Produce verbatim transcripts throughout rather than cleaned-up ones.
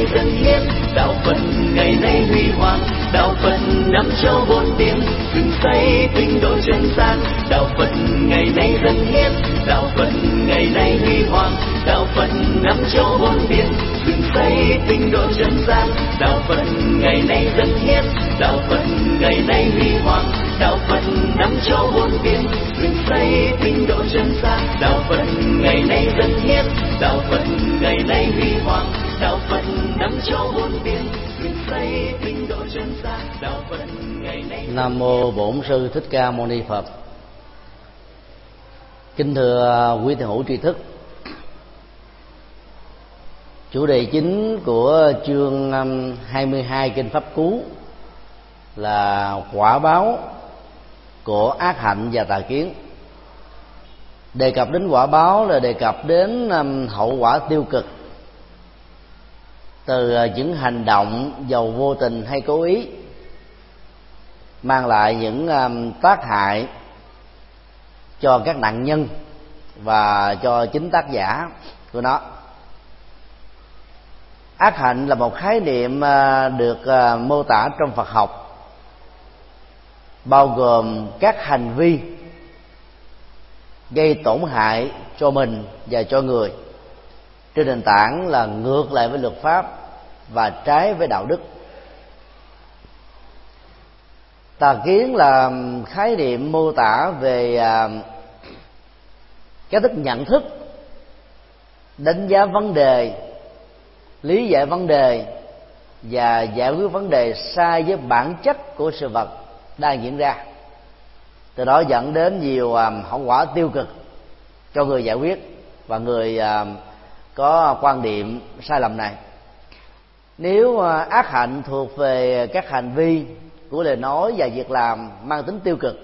nay dâng hiến, đạo Phật ngày nay huy hoàng, đạo Phật năm châu bốn biển, dựng xây tinh độ chân gian. Đạo Phật ngày nay dâng hiến, đạo Phật ngày nay huy hoàng, đạo Phật năm châu bốn biển, dựng xây tinh độ chân gian. Đạo Phật ngày nay dâng hiến, đạo Phật ngày nay huy hoàng, đạo Phật năm châu bốn biển, dựng xây tinh độ chân gian. Đạo Phật ngày nay dâng hiến, đạo Phật ngày nay huy hoàng, đạo Phật năm châu bốn biển, dựng xây tinh độ chân gian. Đạo Phật ngày nay. Nam mô Bổn Sư Thích Ca Mâu Ni Phật. Kính thưa quý thiền hữu tri thức, chủ đề chính của chương hai mươi hai kinh Pháp Cú là quả báo của ác hạnh và tà kiến. Đề cập đến quả báo là đề cập đến hậu quả tiêu cực từ những hành động dầu vô tình hay cố ý, mang lại những tác hại cho các nạn nhân và cho chính tác giả của nó. Ác hạnh là một khái niệm được mô tả trong Phật học, bao gồm các hành vi gây tổn hại cho mình và cho người trên nền tảng là ngược lại với luật pháp và trái với đạo đức. Tà kiến là khái niệm mô tả về cái thức nhận thức, đánh giá vấn đề, lý giải vấn đề và giải quyết vấn đề sai với bản chất của sự vật đang diễn ra, từ đó dẫn đến nhiều hậu quả tiêu cực cho người giải quyết và người có quan điểm sai lầm này. Nếu ác hạnh thuộc về các hành vi của lời nói và việc làm mang tính tiêu cực,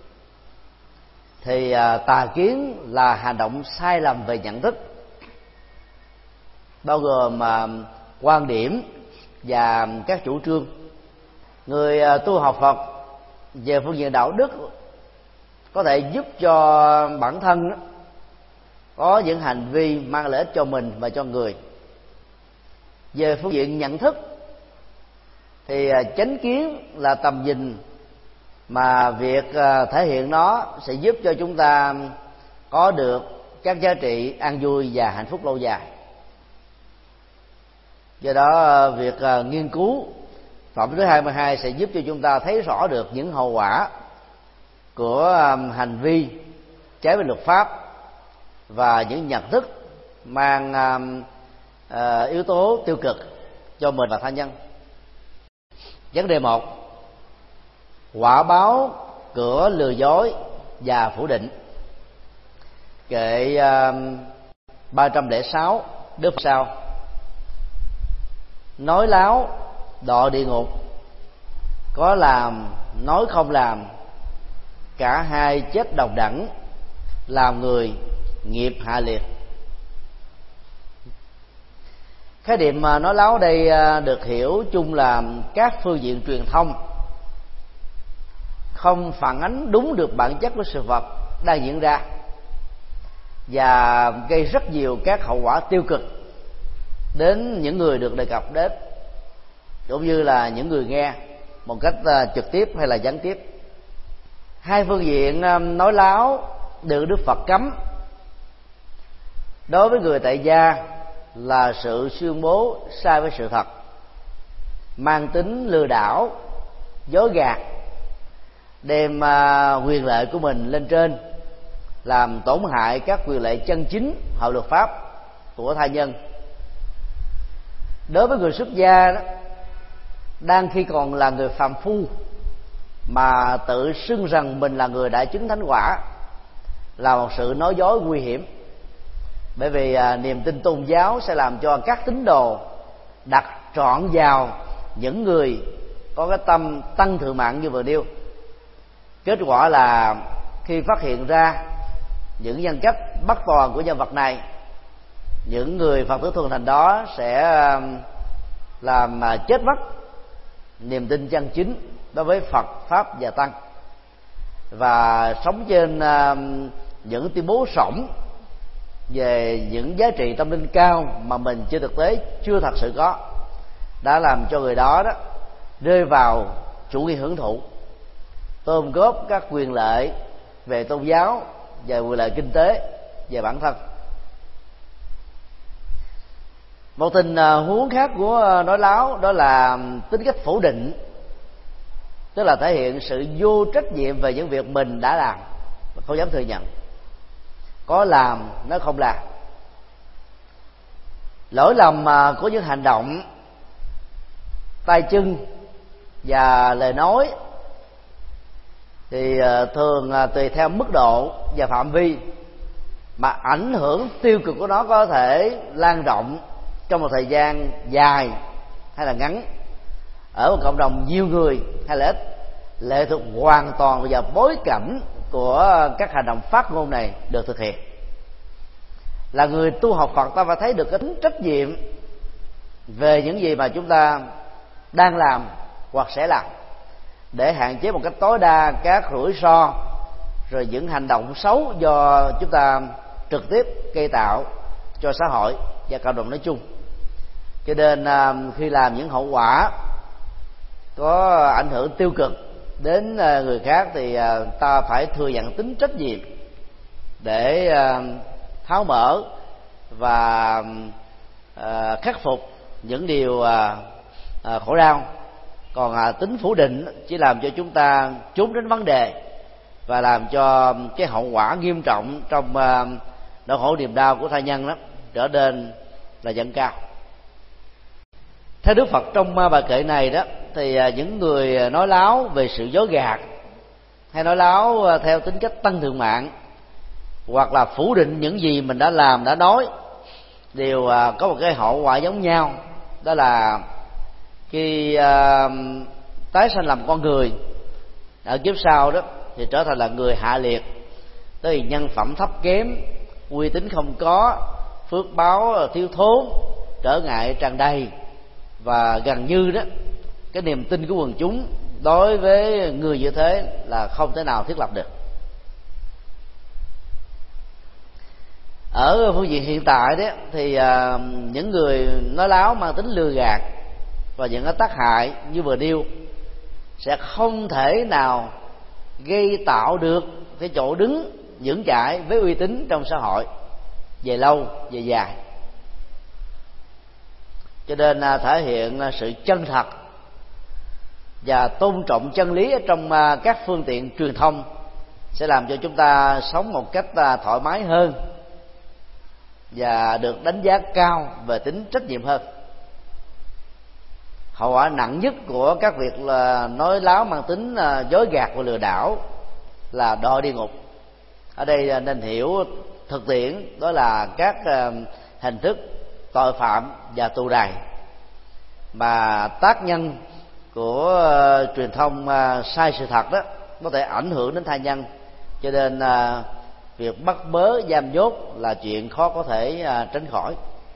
thì tà kiến là hành động sai lầm về nhận thức, bao gồm quan điểm và các chủ trương. Người tu học Phật về phương diện đạo đức có thể giúp cho bản thân có những hành vi mang lợi ích cho mình và cho người. Về phương diện nhận thức thì chánh kiến là tầm nhìn mà việc thể hiện nó sẽ giúp cho chúng ta có được các giá trị an vui và hạnh phúc lâu dài. Do đó việc nghiên cứu phẩm thứ hai mươi hai sẽ giúp cho chúng ta thấy rõ được những hậu quả của hành vi trái với luật pháp và những nhận thức mang uh, yếu tố tiêu cực cho mình và tha nhân. Vấn đề một: quả báo của lừa dối và phủ định. Kệ uh, ba trăm lẻ sáu Đức sau: nói láo đọa địa ngục, có làm nói không làm, cả hai chết đồng đẳng, làm người nghiệp hạ liệt. Khái niệm nói láo đây được hiểu chung là các phương diện truyền thông không phản ánh đúng được bản chất của sự vật đang diễn ra và gây rất nhiều các hậu quả tiêu cực đến những người được đề cập đến, cũng như là những người nghe một cách trực tiếp hay là gián tiếp. Hai phương diện nói láo được Đức Phật cấm. Đối với người tại gia là sự tuyên bố sai với sự thật, mang tính lừa đảo, dối gạt, đem quyền lợi của mình lên trên, làm tổn hại các quyền lợi chân chính hợp luật pháp của tha nhân. Đối với người xuất gia đó, đang khi còn là người phàm phu mà tự xưng rằng mình là người đã chứng thánh quả là một sự nói dối nguy hiểm. Bởi vì à, niềm tin tôn giáo sẽ làm cho các tín đồ đặt trọn vào những người có cái tâm tăng thượng mạng như vừa nêu. Kết quả là khi phát hiện ra những nhân cách bất toàn của nhân vật này, những người Phật tử thuần thành đó sẽ làm chết mất niềm tin chân chính đối với Phật, Pháp và Tăng, và sống trên những tuyên bố sổng về những giá trị tâm linh cao mà mình trên thực tế chưa thật sự có, đã làm cho người đó đó rơi vào chủ nghĩa hưởng thụ, tôm góp các quyền lợi về tôn giáo và quyền lợi kinh tế về bản thân. Một tình huống khác của nói láo đó là tính cách phủ định, tức là thể hiện sự vô trách nhiệm về những việc mình đã làm, không dám thừa nhận, có làm nó không làm. Lỗi lầm của những hành động, tay chân và lời nói thì thường tùy theo mức độ và phạm vi mà ảnh hưởng tiêu cực của nó có thể lan rộng trong một thời gian dài hay là ngắn, ở một cộng đồng nhiều người hay là ít, lệ thuộc hoàn toàn vào bối cảnh của các hành động phát ngôn này được thực hiện. Là người tu học Phật, ta phải thấy được cái tính trách nhiệm về những gì mà chúng ta đang làm hoặc sẽ làm, để hạn chế một cách tối đa các rủi ro rồi những hành động xấu do chúng ta trực tiếp gây tạo cho xã hội và cộng đồng nói chung. Cho nên khi làm những hậu quả có ảnh hưởng tiêu cực đến người khác thì ta phải thừa nhận tính trách nhiệm để tháo mở và khắc phục những điều khổ đau. Còn tính phủ định chỉ làm cho chúng ta trốn đến vấn đề và làm cho cái hậu quả nghiêm trọng trong nỗi khổ niềm đau của tha nhân đó trở nên là dâng cao. Theo Đức Phật trong bài kệ này đó, thì những người nói láo về sự dối gạt, hay nói láo theo tính cách tăng thượng mạng, hoặc là phủ định những gì mình đã làm, đã nói, đều có một cái hậu quả giống nhau. Đó là khi uh, tái sanh làm con người ở kiếp sau đó thì trở thành là người hạ liệt, tới nhân phẩm thấp kém, uy tín không có, phước báo thiếu thốn, trở ngại tràn đầy, và gần như đó cái niềm tin của quần chúng đối với người như thế là không thể nào thiết lập được. Ở phương diện hiện tại đó thì uh, những người nói láo mang tính lừa gạt và những cái tác hại như vừa nêu sẽ không thể nào gây tạo được cái chỗ đứng vững chãi với uy tín trong xã hội về lâu về dài. Cho nên thể hiện sự chân thật và tôn trọng chân lý ở trong các phương tiện truyền thông sẽ làm cho chúng ta sống một cách thoải mái hơn và được đánh giá cao về tính trách nhiệm hơn. Hậu quả nặng nhất của các việc là nói láo mang tính dối gạt và lừa đảo là đọa địa ngục. Ở đây nên hiểu thực tiễn đó là các hình thức tội phạm và tù đày mà tác nhân của truyền thông sai sự thật đó có thể ảnh hưởng đến tha nhân. Cho nên việc bắt bớ giam nhốt là chuyện khó có thể tránh khỏi.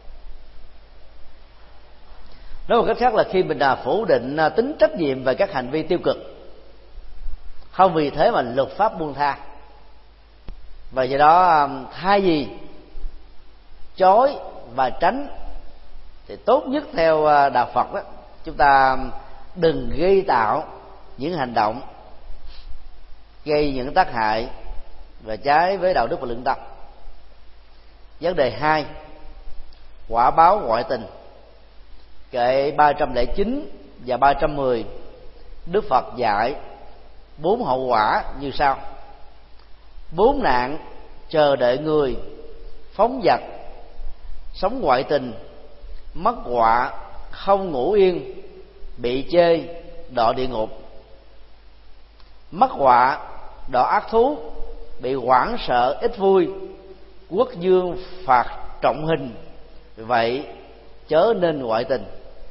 Nói một cách khác là khi mình đã phủ định tính trách nhiệm về các hành vi tiêu cực, không vì thế mà luật pháp buông tha, và do đó thay vì chối và tránh thì tốt nhất theo đạo Phật đó, chúng ta đừng gây tạo những hành động gây những tác hại và trái với đạo đức và lương tâm. Vấn đề hai, quả báo ngoại tình. Kệ ba trăm lẻ chín và ba trăm mười, Đức Phật dạy bốn hậu quả như sau: bốn nạn chờ đợi người, phóng dật, sống ngoại tình, mất họa, không ngủ yên, bị chê, đọa địa ngục. Mất họa, đọa ác thú, bị hoảng sợ ít vui, quốc dương phạt trọng hình, vậy chớ nên ngoại tình.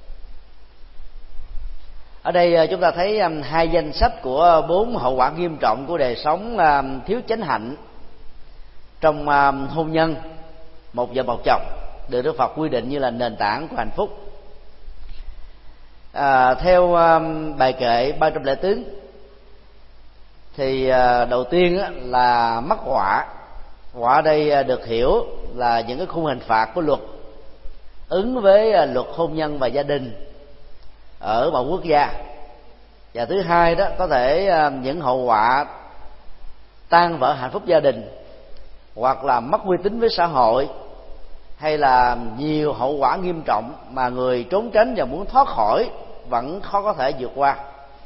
Ở đây chúng ta thấy hai danh sách của bốn hậu quả nghiêm trọng của đời sống thiếu chánh hạnh trong hôn nhân một vợ một chồng được Đức Phật quy định như là nền tảng của hạnh phúc. À, theo bài kệ ba trăm lẻ bốn thì đầu tiên là mắc họa. Họa ở đây được hiểu là những cái khung hình phạt của luật ứng với luật hôn nhân và gia đình ở một quốc gia. Và thứ hai đó, có thể những hậu quả tan vỡ hạnh phúc gia đình, hoặc là mất uy tín với xã hội, hay là nhiều hậu quả nghiêm trọng mà người trốn tránh và muốn thoát khỏi vẫn khó có thể vượt qua.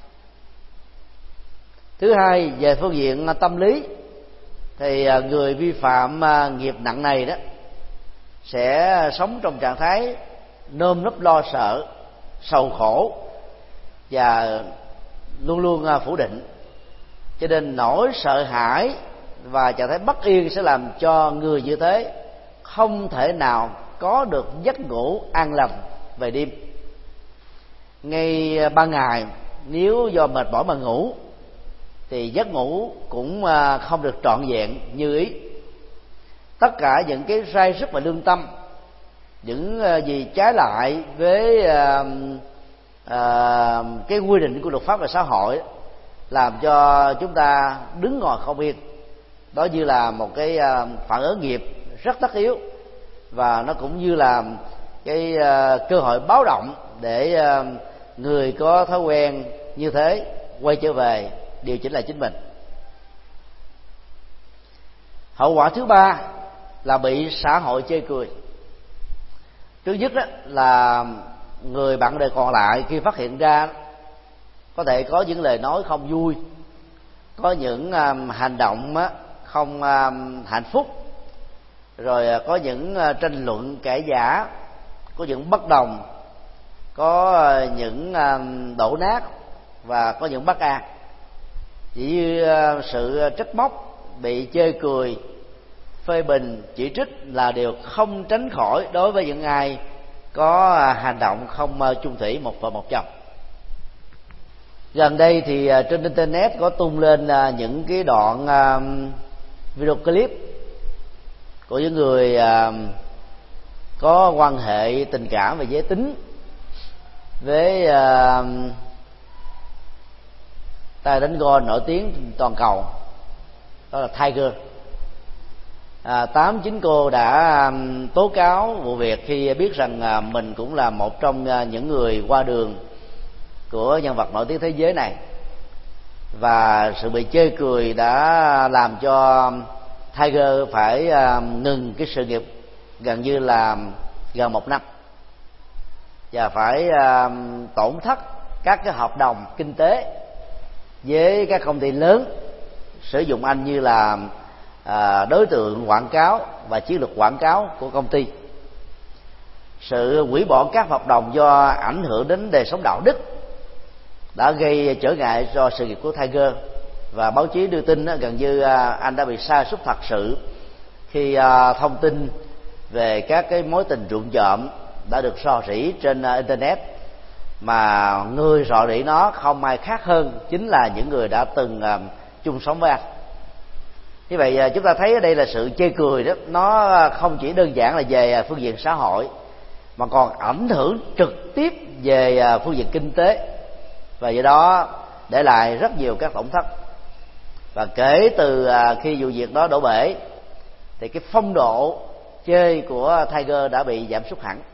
Thứ hai, về phương diện tâm lý thì người vi phạm nghiệp nặng này đó sẽ sống trong trạng thái nơm nớp lo sợ, sầu khổ và luôn luôn phủ định. Cho nên nỗi sợ hãi và trạng thái bất yên sẽ làm cho người như thế không thể nào có được giấc ngủ an lành về đêm. Ngay ban ngày nếu do mệt mỏi mà ngủ thì giấc ngủ cũng không được trọn vẹn như ý. Tất cả những cái rai rứt và lương tâm, những gì trái lại với uh, uh, cái quy định của luật pháp và xã hội, làm cho chúng ta đứng ngồi không yên. Đó như là một cái uh, phản ứng nghiệp rất tất yếu, và nó cũng như là cái uh, cơ hội báo động để uh, người có thói quen như thế quay trở về điều chỉnh lại chính mình. Hậu quả thứ ba là bị xã hội chê cười. Thứ nhất đó là người bạn đời còn lại khi phát hiện ra có thể có những lời nói không vui, có những um, hành động uh, không um, hạnh phúc, rồi uh, có những uh, tranh luận cãi giả, có những bất đồng, có uh, những um, đổ nát và có những bất an. Chỉ như uh, sự trách móc, bị chê cười, phê bình, chỉ trích là điều không tránh khỏi đối với những ai có hành động không chung thủy một vợ một chồng. Gần đây thì trên internet có tung lên những cái đoạn video clip của những người có quan hệ tình cảm và giới tính với tay đánh golf nổi tiếng toàn cầu, đó là Tiger. À, tám chín cô đã um, tố cáo vụ việc khi biết rằng uh, mình cũng là một trong uh, những người qua đường của nhân vật nổi tiếng thế giới này, và sự bị chê cười đã làm cho Tiger phải uh, ngừng cái sự nghiệp gần như là gần một năm, và phải uh, tổn thất các cái hợp đồng kinh tế với các công ty lớn sử dụng anh như là À, đối tượng quảng cáo và chiến lược quảng cáo của công ty. Sự hủy bỏ các hợp đồng do ảnh hưởng đến đời sống đạo đức đã gây trở ngại cho sự nghiệp của Tiger, và báo chí đưa tin đó, gần như à, anh đã bị sa sút thật sự khi à, thông tin về các cái mối tình trụm trộm đã được rò rỉ trên à, internet, mà người rò rỉ nó không ai khác hơn chính là những người đã từng à, chung sống với anh. Như vậy chúng ta thấy ở đây là sự chê cười đó, nó không chỉ đơn giản là về phương diện xã hội, mà còn ảnh hưởng trực tiếp về phương diện kinh tế, và do đó để lại rất nhiều các tổn thất. Và kể từ khi vụ việc đó đổ bể thì cái phong độ chơi của Tiger đã bị giảm sút hẳn.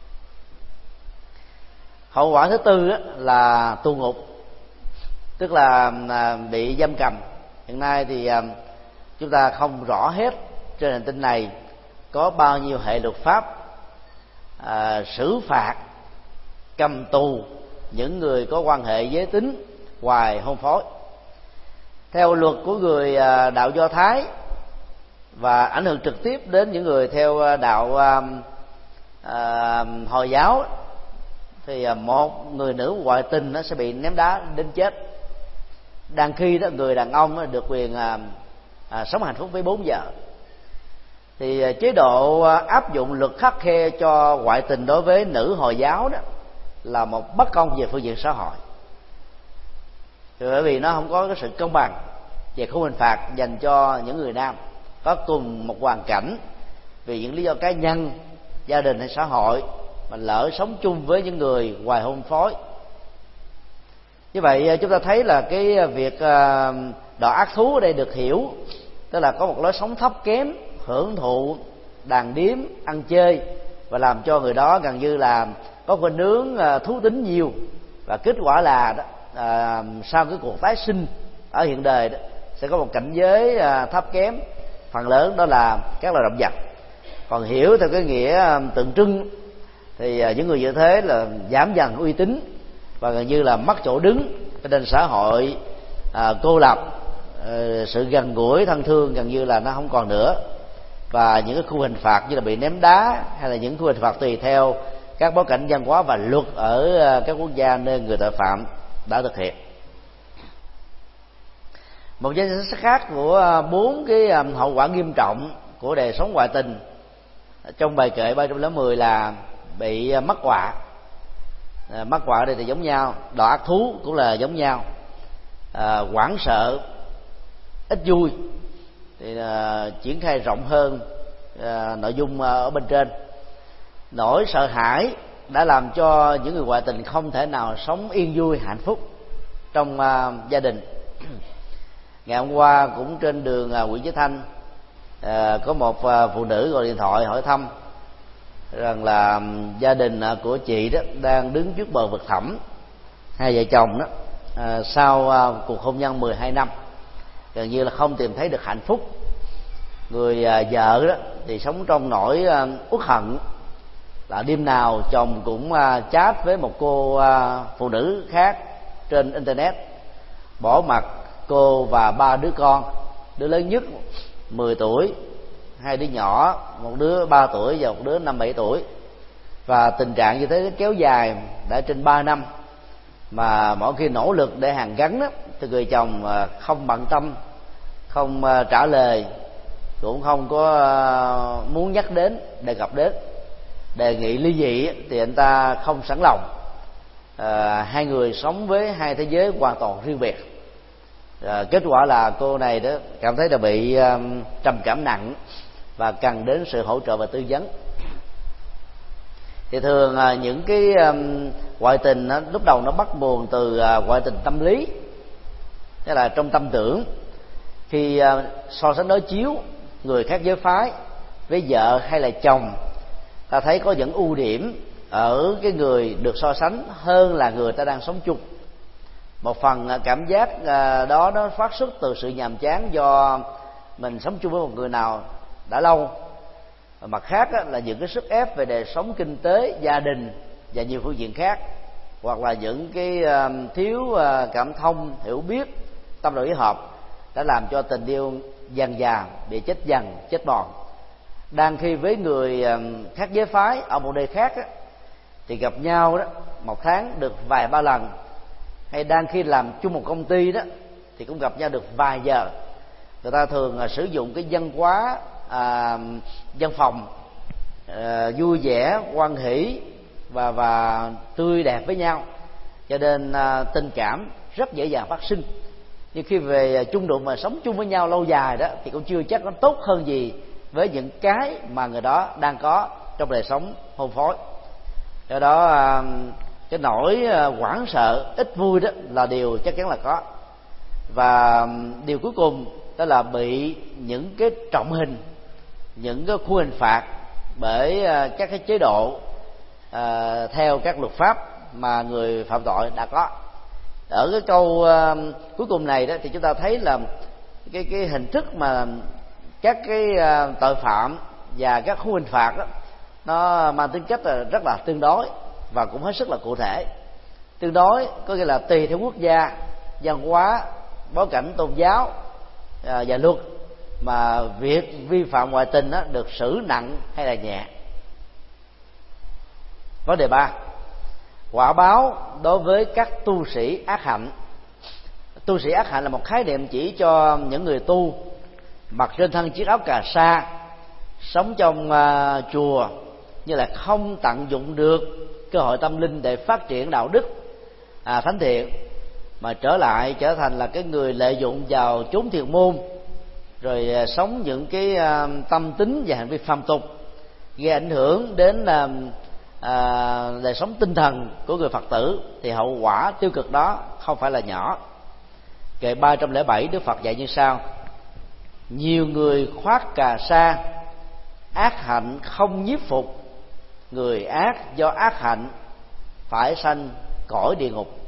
Hậu quả thứ tư là tù ngục, tức là bị giam cầm. Hiện nay thì chúng ta không rõ hết trên hành tinh này có bao nhiêu hệ luật pháp à, xử phạt cầm tù những người có quan hệ giới tính ngoài hôn phối. Theo luật của người à, đạo Do Thái, và ảnh hưởng trực tiếp đến những người theo đạo à, à, Hồi giáo, thì à, một người nữ ngoại tình nó sẽ bị ném đá đến chết, đang khi đó người đàn ông được quyền à, À, sống hạnh phúc với bốn vợ. Thì chế độ áp dụng luật khắt khe cho ngoại tình đối với nữ Hồi giáo đó là một bất công về phương diện xã hội, bởi vì nó không có cái sự công bằng về khung hình phạt dành cho những người nam có cùng một hoàn cảnh vì những lý do cá nhân, gia đình hay xã hội, mà lỡ sống chung với những người ngoài hôn phối. Như vậy chúng ta thấy là cái việc đọa ác thú ở đây được hiểu, tức là có một lối sống thấp kém, hưởng thụ đàn điếm, ăn chơi, và làm cho người đó gần như là có khuynh hướng thú tính nhiều, và kết quả là đó, à, sau cái cuộc tái sinh ở hiện đời đó, sẽ có một cảnh giới à, thấp kém, phần lớn đó là các loài động vật. Còn hiểu theo cái nghĩa tượng trưng thì à, những người như thế là giảm dần uy tín và gần như là mất chỗ đứng trên xã hội, à, cô lập, à, sự gần gũi thân thương gần như là nó không còn nữa. Và những cái khu hình phạt như là bị ném đá hay là những khu hình phạt tùy theo các bối cảnh văn hóa và luật ở các quốc gia nơi người tội phạm đã thực hiện. Một danh sách khác của bốn cái hậu quả nghiêm trọng của đời sống ngoại tình trong bài kệ ba trăm lẻ mười là bị mắc họa. À, mắc họa đây thì giống nhau, đọa ác thú cũng là giống nhau, à, hoảng sợ, ít vui thì à, triển khai rộng hơn à, nội dung ở bên trên. Nỗi sợ hãi đã làm cho những người ngoại tình không thể nào sống yên vui hạnh phúc trong à, gia đình. Ngày hôm qua cũng trên đường à, Nguyễn Chí Thanh, à, có một à, phụ nữ gọi điện thoại hỏi thăm rằng là gia đình à, của chị đó đang đứng trước bờ vực thẳm. Hai vợ chồng đó à, sau à, cuộc hôn nhân mười hai năm gần như là không tìm thấy được hạnh phúc. Người à, vợ đó thì sống trong nỗi à, uất hận, là đêm nào chồng cũng à, chat với một cô à, phụ nữ khác trên internet, bỏ mặc cô và ba đứa con. Đứa lớn nhất mười tuổi, hai đứa nhỏ, một đứa ba tuổi và một đứa năm bảy tuổi. Và tình trạng như thế kéo dài đã trên ba năm, mà mỗi khi nỗ lực để hàn gắn đó, thì người chồng không bận tâm, không trả lời, cũng không có muốn nhắc đến, đề cập đến. Đề nghị ly dị thì anh ta không sẵn lòng. À, hai người sống với hai thế giới hoàn toàn riêng biệt. À, kết quả là cô này đó cảm thấy là bị um, trầm cảm nặng và cần đến sự hỗ trợ và tư vấn. Thì thường uh, những cái um, ngoại tình uh, lúc đầu nó bắt nguồn từ uh, ngoại tình tâm lý, tức là trong tâm tưởng. Khi uh, so sánh đối chiếu người khác giới phái với vợ hay là chồng, ta thấy có những ưu điểm ở cái người được so sánh hơn là người ta đang sống chung. Một phần cảm giác đó nó phát xuất từ sự nhàm chán do mình sống chung với một người nào đã lâu. Mặt khác là những cái sức ép về đời sống kinh tế, gia đình và nhiều phương diện khác, hoặc là những cái thiếu cảm thông, hiểu biết, tâm đầu ý hợp đã làm cho tình yêu dần dà bị chết dần, chết mòn. Đang khi với người khác giới phái ở một nơi khác á, thì gặp nhau đó một tháng được vài ba lần, hay đang khi làm chung một công ty đó thì cũng gặp nhau được vài giờ. Người ta thường uh, sử dụng cái văn hóa à, văn phòng à, vui vẻ, hoan hỷ và và tươi đẹp với nhau, cho nên à, tình cảm rất dễ dàng phát sinh. Nhưng khi về chung đụng mà sống chung với nhau lâu dài đó thì cũng chưa chắc nó tốt hơn gì với những cái mà người đó đang có trong đời sống hôn phối. Do đó à, cái nỗi hoảng sợ, ít vui đó là điều chắc chắn là có. Và điều cuối cùng đó là bị những cái trọng hình, những cái khu hình phạt bởi các cái chế độ à, theo các luật pháp mà người phạm tội đã có. Ở cái câu à, cuối cùng này đó thì chúng ta thấy là cái cái hình thức mà các cái à, tội phạm và các khu hình phạt đó, nó mang tính cách là rất là tương đối và cũng hết sức là cụ thể. Tương đối có nghĩa là tùy theo quốc gia, văn hóa, bối cảnh tôn giáo à, và luật mà việc vi phạm ngoại tình đó được xử nặng hay là nhẹ. Vấn đề ba, quả báo đối với các tu sĩ ác hạnh. Tu sĩ ác hạnh là một khái niệm chỉ cho những người tu mặc trên thân chiếc áo cà sa, sống trong uh, chùa, như là không tận dụng được cơ hội tâm linh để phát triển đạo đức à, thánh thiện, mà trở lại trở thành là cái người lợi dụng vào chốn thiền môn, rồi à, sống những cái à, tâm tính và hành vi phàm tục, gây ảnh hưởng đến à, à, đời sống tinh thần của người Phật tử, thì hậu quả tiêu cực đó không phải là nhỏ. Kệ ba trăm lẻ bảy Đức Phật dạy như sau: nhiều người khoác cà sa, ác hạnh không nhiếp phục, người ác do ác hạnh phải sanh cõi địa ngục.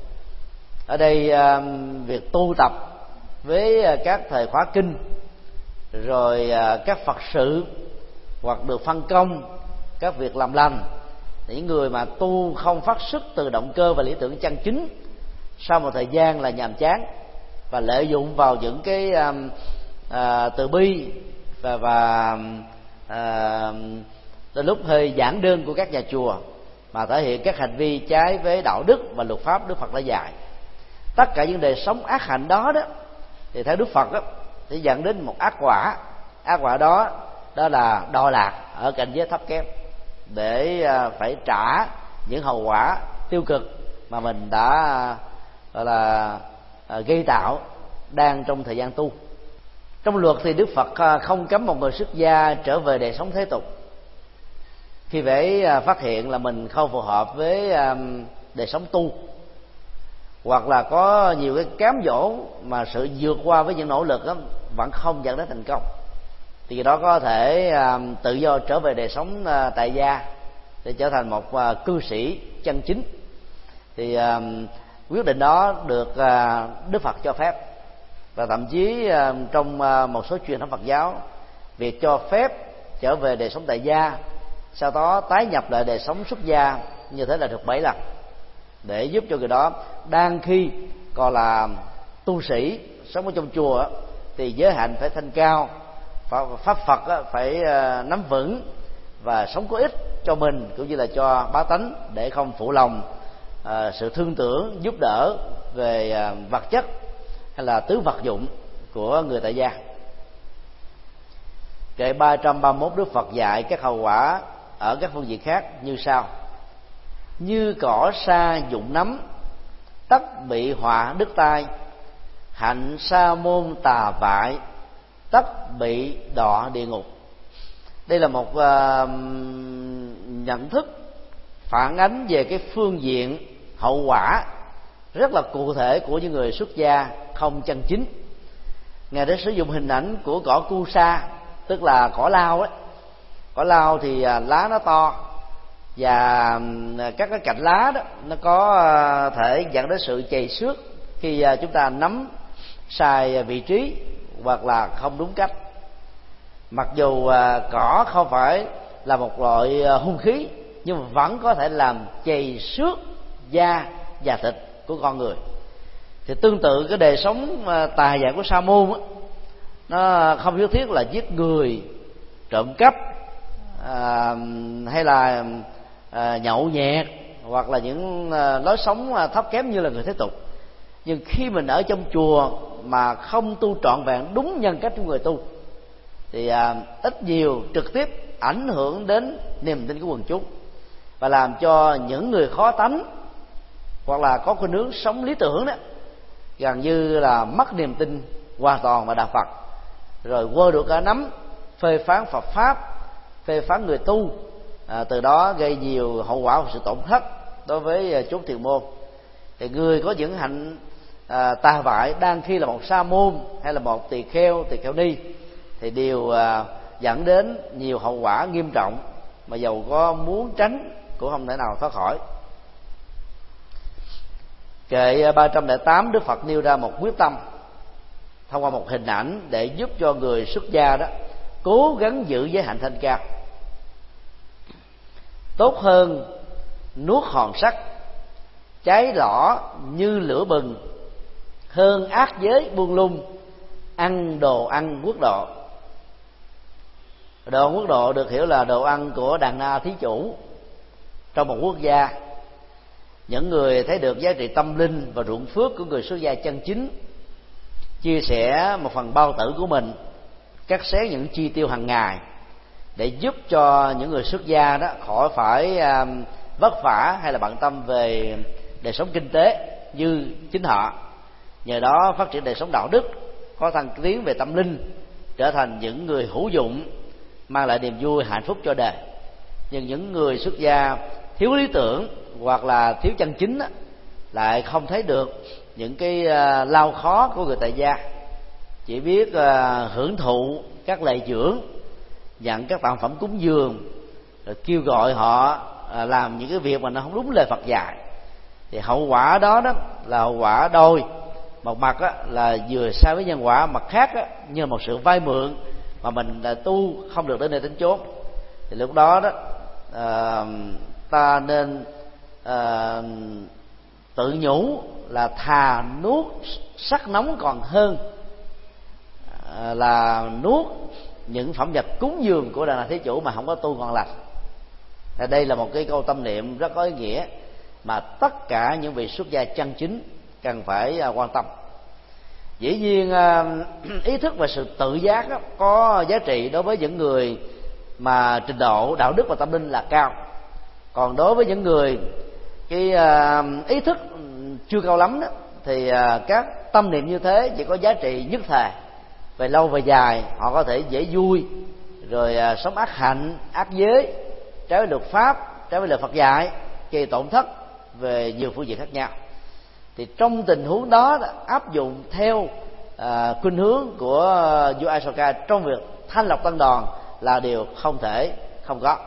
Ở đây à, việc tu tập với à, các thời khóa kinh, rồi à, các Phật sự hoặc được phân công các việc làm lành, những người mà tu không phát xuất từ động cơ và lý tưởng chân chính, sau một thời gian là nhàm chán và lợi dụng vào những cái à, à, từ bi và và à, đến lúc hơi giản đơn của các nhà chùa mà thể hiện các hành vi trái với đạo đức và luật pháp Đức Phật đã dạy. Tất cả những đời sống ác hạnh đó đó thì theo Đức Phật đó sẽ dẫn đến một ác quả. Ác quả đó đó là đọa lạc ở cảnh giới thấp kém, để phải trả những hậu quả tiêu cực mà mình đã gọi là gây tạo đang trong thời gian tu. Trong luật thì Đức Phật không cấm một người xuất gia trở về đời sống thế tục khi phải phát hiện là mình không phù hợp với đời sống tu, hoặc là có nhiều cái cám dỗ mà sự vượt qua với những nỗ lực đó vẫn không dẫn đến thành công, thì cái đó có thể tự do trở về đời sống tại gia để trở thành một cư sĩ chân chính. Thì quyết định đó được Đức Phật cho phép, và thậm chí trong một số truyền thống Phật giáo, việc cho phép trở về đời sống tại gia, sau đó tái nhập lại đời sống xuất gia như thế là được bảy lần, để giúp cho người đó đang khi còn là tu sĩ sống ở trong chùa thì giới hạnh phải thanh cao, pháp Phật phải nắm vững và sống có ích cho mình cũng như là cho bá tánh, để không phụ lòng sự thương tưởng giúp đỡ về vật chất hay là tứ vật dụng của người tại gia. Kệ ba trăm ba mươi mốt Đức Phật dạy các hậu quả ở các phương diện khác như sau: như cỏ sa dụng nấm, tất bị họa đứt tai, hạnh sa môn tà vại, tất bị đọa địa ngục. Đây là một uh, nhận thức phản ánh về cái phương diện hậu quả rất là cụ thể của những người xuất gia không chân chính. Ngài đã sử dụng hình ảnh của cỏ cu sa, tức là cỏ lao ấy. Cỏ lao thì lá nó to, và các cái cạnh lá đó nó có thể dẫn đến sự chày xước khi chúng ta nắm sai vị trí hoặc là không đúng cách. Mặc dù cỏ không phải là một loại hung khí, nhưng mà vẫn có thể làm chày xước da và thịt của con người. Thì tương tự cái đời sống tà dại của Sa môn á, nó không nhất thiết là giết người, trộm cắp, à, hay là à, nhậu nhẹt, hoặc là những à, lối sống à, thấp kém như là người thế tục. Nhưng khi mình ở trong chùa mà không tu trọn vẹn đúng nhân cách của người tu, thì à, ít nhiều trực tiếp ảnh hưởng đến niềm tin của quần chúng, và làm cho những người khó tánh hoặc là có khuynh hướng sống lý tưởng đó gần như là mất niềm tin hoàn toàn vào đạo Phật, rồi quơ được cả nắm phê phán Phật pháp, phê phán người tu, à, từ đó gây nhiều hậu quả và sự tổn thất đối với chốn thiền môn. Thì người có những hạnh à, tà vại đang khi là một sa môn hay là một tỳ kheo, tỳ kheo ni, thì đều à, dẫn đến nhiều hậu quả nghiêm trọng mà dầu có muốn tránh cũng không thể nào thoát khỏi. Kệ ba trăm lẻ tám Đức Phật nêu ra một quyết tâm thông qua một hình ảnh để giúp cho người xuất gia đó cố gắng giữ giới hạnh thanh cao. Tốt hơn nuốt hòn sắt cháy lỏ như lửa bừng, hơn ác giới buông lung ăn đồ ăn quốc độ. Đồ ăn quốc độ được hiểu là đồ ăn của đàn na thí chủ trong một quốc gia. Những người thấy được giá trị tâm linh và ruộng phước của người xuất gia chân chính chia sẻ một phần bao tử của mình, cắt xén những chi tiêu hàng ngày để giúp cho những người xuất gia đó khỏi phải um, vất vả hay là bận tâm về đời sống kinh tế như chính họ. Nhờ đó phát triển đời sống đạo đức, có thăng tiến về tâm linh, trở thành những người hữu dụng, mang lại niềm vui hạnh phúc cho đời. Nhưng những người xuất gia thiếu lý tưởng hoặc là thiếu chân chính đó, lại không thấy được những cái uh, lao khó của người tại gia, chỉ biết uh, hưởng thụ các lệ dưỡng, nhận các tặng phẩm cúng dường, rồi kêu gọi họ uh, làm những cái việc mà nó không đúng lời Phật dạy. Thì hậu quả đó đó là hậu quả đôi, một mặt á, là vừa sai với nhân quả, mặt khác á, như một sự vay mượn mà mình là tu không được đến nơi đến chốn. Thì lúc đó đó à, ta nên à, tự nhủ là thà nuốt sắc nóng còn hơn à, là nuốt những phẩm vật cúng dường của Đà La Thí Chủ mà không có tu ngon lành. Và đây là một cái câu tâm niệm rất có ý nghĩa mà tất cả những vị xuất gia chân chính cần phải quan tâm. Dĩ nhiên ý thức về sự tự giác đó, có giá trị đối với những người mà trình độ đạo đức và tâm linh là cao. Còn đối với những người cái ý thức chưa cao lắm đó, thì các tâm niệm như thế chỉ có giá trị nhất thời. Về lâu về dài họ có thể dễ vui, rồi sống ác hạnh, ác giới, trái với luật pháp, trái với lời Phật dạy, gây tổn thất về nhiều phương diện khác nhau. Thì trong tình huống đó áp dụng theo à, khuynh hướng của vua Asoka trong việc thanh lọc tăng đoàn là điều không thể không có.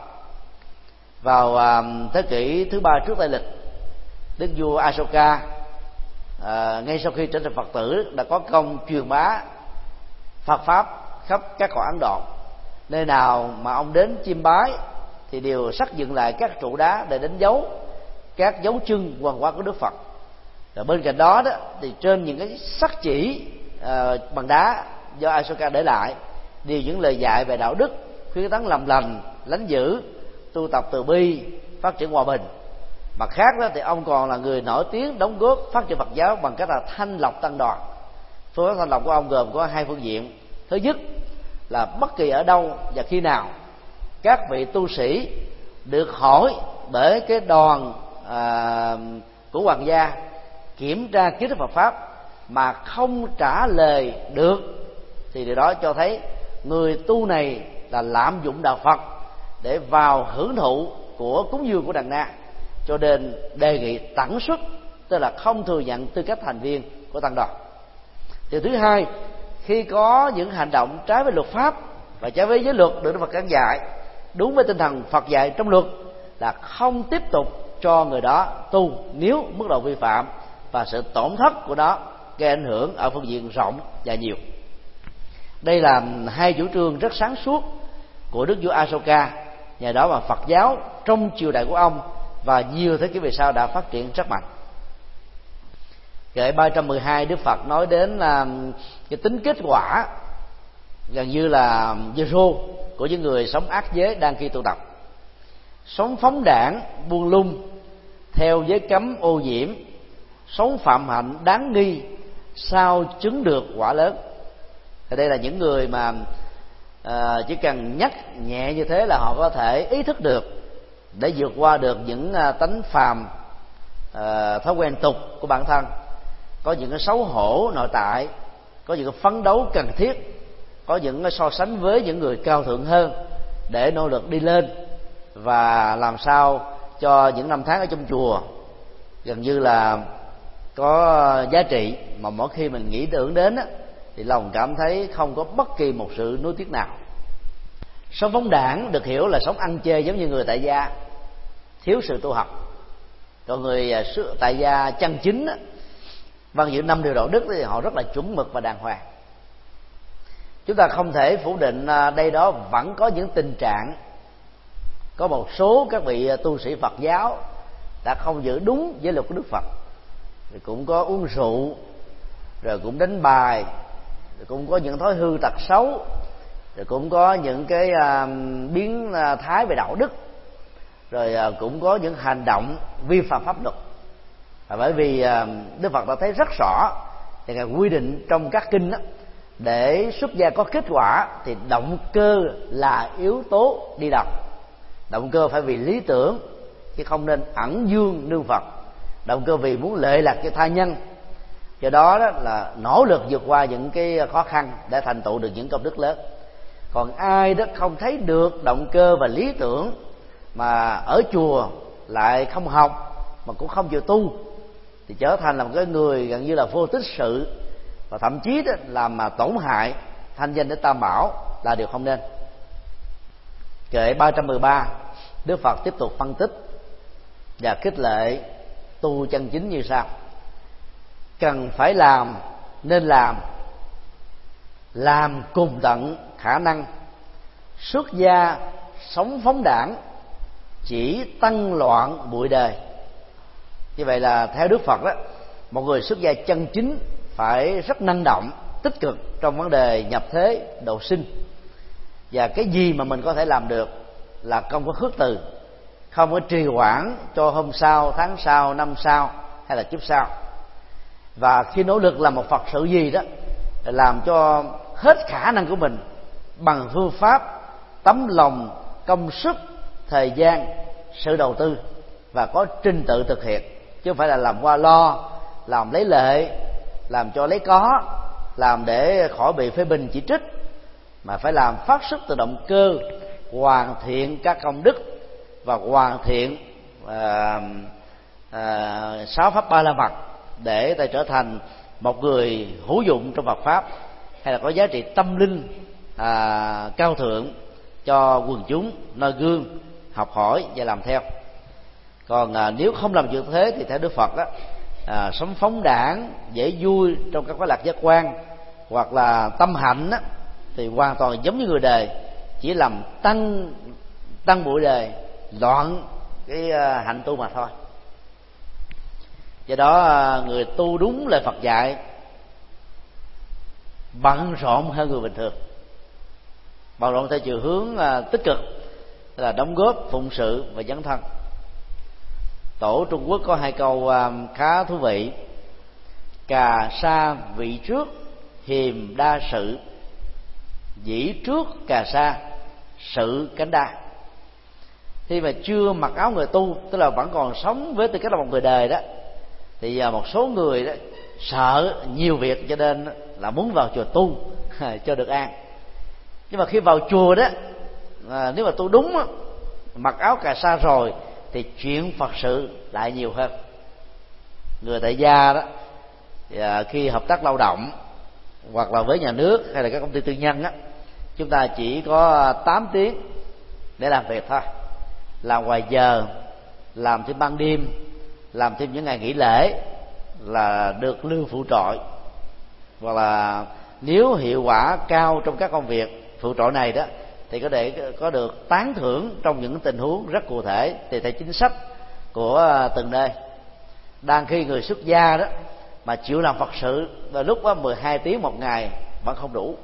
Vào à, thế kỷ thứ ba trước Tây lịch, đức vua Asoka à, ngay sau khi trở thành Phật tử đã có công truyền bá Phật pháp khắp các cõi Ấn Độ. Nơi nào mà ông đến chiêm bái thì đều sắc dựng lại các trụ đá để đánh dấu các dấu chân hoàng hóa của Đức Phật. Và bên cạnh đó, đó thì trên những cái sắc chỉ uh, bằng đá do Asoka để lại đều những lời dạy về đạo đức, khuyến tấn làm lành, lánh dữ, tu tập từ bi, phát triển hòa bình. Mặt khác đó thì ông còn là người nổi tiếng đóng góp phát triển Phật giáo bằng cách là thanh lọc tăng đoàn. Phương pháp thanh lọc của ông gồm có hai phương diện. Thứ nhất là bất kỳ ở đâu và khi nào các vị tu sĩ được hỏi bởi cái đoàn à, của hoàng gia kiểm tra kiến thức Phật pháp mà không trả lời được, thì điều đó cho thấy người tu này là lạm dụng đạo Phật để vào hưởng thụ của cúng dường của đàn na, cho nên đề nghị tẳng xuất, tức là không thừa nhận tư cách thành viên của tăng đoàn. Điều thứ hai, khi có những hành động trái với luật pháp và trái với giới luật được Đức Phật căn dạy, đúng với tinh thần Phật dạy trong luật, là không tiếp tục cho người đó tu nếu mức độ vi phạm và sự tổn thất của nó gây ảnh hưởng ở phương diện rộng và nhiều. Đây là hai chủ trương rất sáng suốt của đức vua Asoka, nhờ đó mà Phật giáo trong triều đại của ông và nhiều thế kỷ về sau đã phát triển rất mạnh. Kệ ba trăm mười hai, Đức Phật nói đến là cái tính kết quả gần như là zero của những người sống ác giới đang khi tu tập. Sống phóng đảng, buông lung theo giới cấm ô nhiễm, sống phạm hạnh đáng nghi, sao chứng được quả lớn. Thì đây là những người mà à, chỉ cần nhắc nhẹ như thế là họ có thể ý thức được để vượt qua được những à, tánh phàm, à, thói quen tục của bản thân, có những cái xấu hổ nội tại, có những cái phấn đấu cần thiết, có những cái so sánh với những người cao thượng hơn để nỗ lực đi lên, và làm sao cho những năm tháng ở trong chùa gần như là có giá trị, mà mỗi khi mình nghĩ tưởng đến á, thì lòng cảm thấy không có bất kỳ một sự nuối tiếc nào. Sống phóng đảng được hiểu là sống ăn chơi giống như người tại gia, thiếu sự tu học. Còn người tại gia chân chính á, bằng những năm điều đạo đức thì họ rất là chuẩn mực và đàng hoàng. Chúng ta không thể phủ định đây đó vẫn có những tình trạng có một số các vị tu sĩ Phật giáo đã không giữ đúng giới luật của Đức Phật, rồi cũng có uống rượu, rồi cũng đánh bài, rồi cũng có những thói hư tật xấu, rồi cũng có những cái uh, biến uh, thái về đạo đức, rồi uh, cũng có những hành động vi phạm pháp luật. Và bởi vì uh, Đức Phật đã thấy rất rõ thì Ngài quy định trong các kinh đó, để xuất gia có kết quả thì động cơ là yếu tố đi đầu. Động cơ phải vì lý tưởng chứ không nên ẩn dương nương Phật. Động cơ vì muốn lợi lạc cho tha nhân. Do đó, đó là nỗ lực vượt qua những cái khó khăn để thành tựu được những công đức lớn. Còn ai đó không thấy được động cơ và lý tưởng mà ở chùa lại không học mà cũng không chịu tu, thì trở thành là một cái người gần như là vô tích sự, và thậm chí đó làm mà tổn hại thanh danh để Tam Bảo là điều không nên. Kệ ba trăm mười ba, Đức Phật tiếp tục phân tích và khích lệ tu chân chính như sau: cần phải làm nên làm, làm cùng tận khả năng, xuất gia sống phóng đãng, chỉ tăng loạn bụi đời. Như vậy là theo Đức Phật đó, một người xuất gia chân chính phải rất năng động, tích cực trong vấn đề nhập thế, độ sinh. Và cái gì mà mình có thể làm được là không có khước từ, không có trì hoãn cho hôm sau, tháng sau, năm sau hay là kiếp sau. Và khi nỗ lực làm một Phật sự gì đó, làm cho hết khả năng của mình bằng phương pháp, tấm lòng, công sức, thời gian, sự đầu tư, và có trình tự thực hiện, chứ không phải là làm qua lo, làm lấy lệ, làm cho lấy có, làm để khỏi bị phê bình chỉ trích, mà phải làm phát xuất từ động cơ hoàn thiện các công đức và hoàn thiện à, à, sáu pháp ba la mật để ta trở thành một người hữu dụng trong Phật pháp, hay là có giá trị tâm linh à, cao thượng cho quần chúng noi gương, học hỏi và làm theo. Còn à, nếu không làm chuyện thế thì theo Đức Phật đó, à, sống phóng đãng, dễ vui trong các khoái lạc giác quan hoặc là tâm hạnh đó, thì hoàn toàn giống như người đời, chỉ làm tăng tăng bụi đời, loạn cái à, hạnh tu mà thôi. Do đó à, người tu đúng lời Phật dạy bận rộn hơn người bình thường, bận rộn theo chiều hướng à, tích cực, là đóng góp, phụng sự và dấn thân. Tổ Trung Quốc có hai câu à, khá thú vị: cà sa vị trước, hiềm đa sự, dĩ trước cà sa, sự cánh đa. Khi mà chưa mặc áo người tu, tức là vẫn còn sống với tư cách là một người đời đó, thì à, một số người đó sợ nhiều việc cho nên là muốn vào chùa tu cho được an. Nhưng mà khi vào chùa đó, à, nếu mà tu đúng đó, mặc áo cà sa rồi thì chuyện Phật sự lại nhiều hơn. Người tại gia đó à, khi hợp tác lao động hoặc là với nhà nước hay là các công ty tư nhân á, chúng ta chỉ có tám tiếng để làm việc thôi, làm ngoài giờ, làm thêm ban đêm, làm thêm những ngày nghỉ lễ là được lương phụ trội. Hoặc là nếu hiệu quả cao trong các công việc phụ trội này đó thì có thể có được tán thưởng trong những tình huống rất cụ thể tùy theo chính sách của từng nơi. Đang khi người xuất gia đó mà chịu làm Phật sự vào lúc đó mười hai tiếng một ngày vẫn không đủ,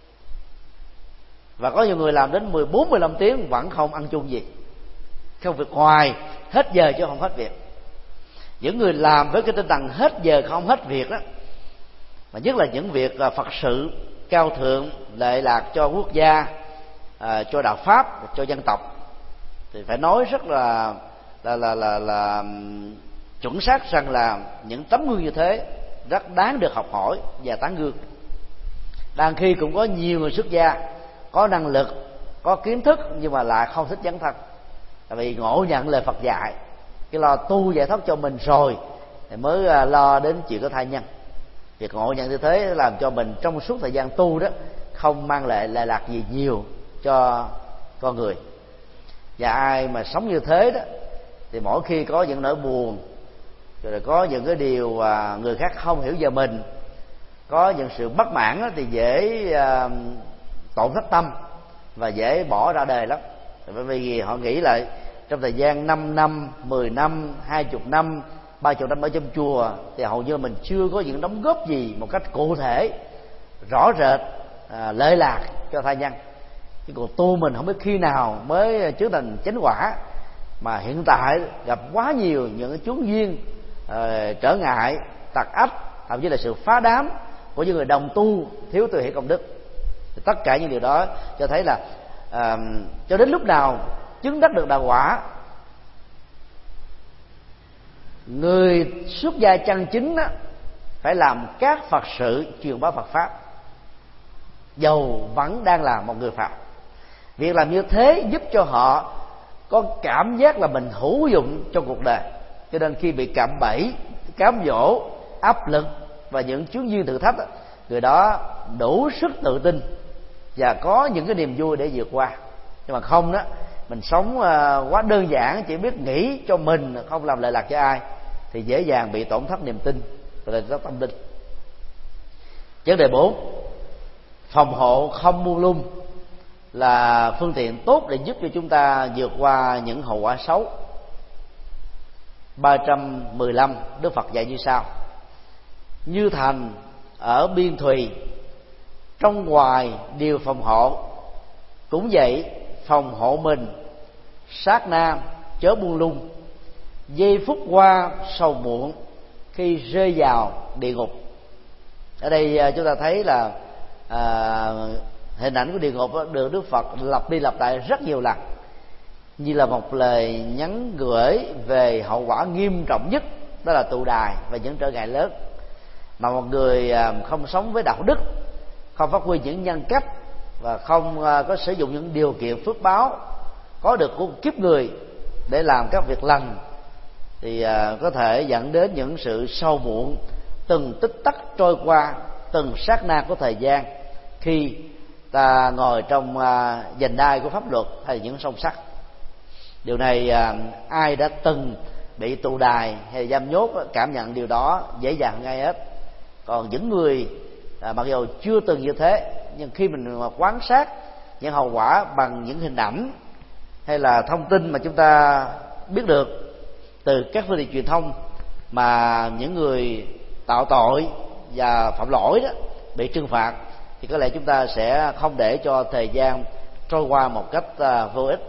và có nhiều người làm đến mười bốn mười lăm tiếng vẫn không ăn chung gì, không việc ngoài hết giờ chứ không hết việc. Những người làm với cái tinh thần hết giờ không hết việc đó, mà nhất là những việc Phật sự cao thượng lệ lạc cho quốc gia, à, cho đạo pháp, cho dân tộc, thì phải nói rất là là là là, là chuẩn xác rằng là những tấm gương như thế rất đáng được học hỏi và tán gương. Đang khi cũng có nhiều người xuất gia có năng lực, có kiến thức nhưng mà lại không thích dấn thân, tại vì ngộ nhận lời Phật dạy, cái lo tu giải thoát cho mình rồi thì mới lo đến chuyện của thai nhân. Việc ngộ nhận như thế làm cho mình trong suốt thời gian tu đó không mang lại lệ lạc gì nhiều cho con người. Và ai mà sống như thế đó thì mỗi khi có những nỗi buồn, rồi có những cái điều người khác không hiểu về mình, có những sự bất mãn đó, thì dễ uh, tổn thất tâm và dễ bỏ ra đời lắm. Bởi vì họ nghĩ lại trong thời gian năm năm, mười năm, hai mươi năm, ba mươi năm ở trong chùa thì hầu như mình chưa có những đóng góp gì một cách cụ thể, rõ rệt, à, lợi lạc cho tha nhân. Cái cuộc tu mình không biết khi nào mới chứng thành chánh quả, mà hiện tại gặp quá nhiều những chướng duyên, à, trở ngại, tặc ách, thậm chí là sự phá đám của những người đồng tu thiếu tu hiểu công đức. Tất cả những điều đó cho thấy là à, cho đến lúc nào chứng đắc được đạo quả, người xuất gia chân chính đó, phải làm các Phật sự truyền bá Phật pháp, dầu vẫn đang là một người Phật. Việc làm như thế giúp cho họ có cảm giác là mình hữu dụng trong cuộc đời. Cho nên khi bị cạm bẫy, cám dỗ, áp lực và những chướng duyên thử thách đó, người đó đủ sức tự tin và có những cái niềm vui để vượt qua. Nhưng mà không đó, mình sống quá đơn giản, chỉ biết nghĩ cho mình, không làm lợi lạc cho ai, thì dễ dàng bị tổn thất niềm tin và tổn thất tâm linh. Vấn đề bốn, phòng hộ không buông lung là phương tiện tốt để giúp cho chúng ta vượt qua những hậu quả xấu. Ba trăm mười lăm, Đức Phật dạy như sau: như thành ở biên thùy, trong ngoài đều phòng hộ, cũng vậy phòng hộ mình, sát na chớ buông lung, giây phút qua sầu muộn khi rơi vào địa ngục. Ở đây chúng ta thấy là à, hình ảnh của địa ngục được Đức Phật lặp đi lặp lại rất nhiều lần, như là một lời nhắn gửi về hậu quả nghiêm trọng nhất, đó là tù đài và những trở ngại lớn mà một người không sống với đạo đức, không phát huy những nhân cách và không có sử dụng những điều kiện phước báo có được của kiếp người để làm các việc lành thì có thể dẫn đến những sự sâu muộn từng tích tắc trôi qua, từng sát na của thời gian khi ta ngồi trong vành đai của pháp luật hay những song sắt. Điều này ai đã từng bị tù đài hay giam nhốt cảm nhận điều đó dễ dàng hơn ai hết. Còn những người à, mặc dù chưa từng như thế, nhưng khi mình quan sát những hậu quả bằng những hình ảnh hay là thông tin mà chúng ta biết được từ các phương tiện truyền thông mà những người tạo tội và phạm lỗi đó bị trừng phạt, thì có lẽ chúng ta sẽ không để cho thời gian trôi qua một cách à, vô ích.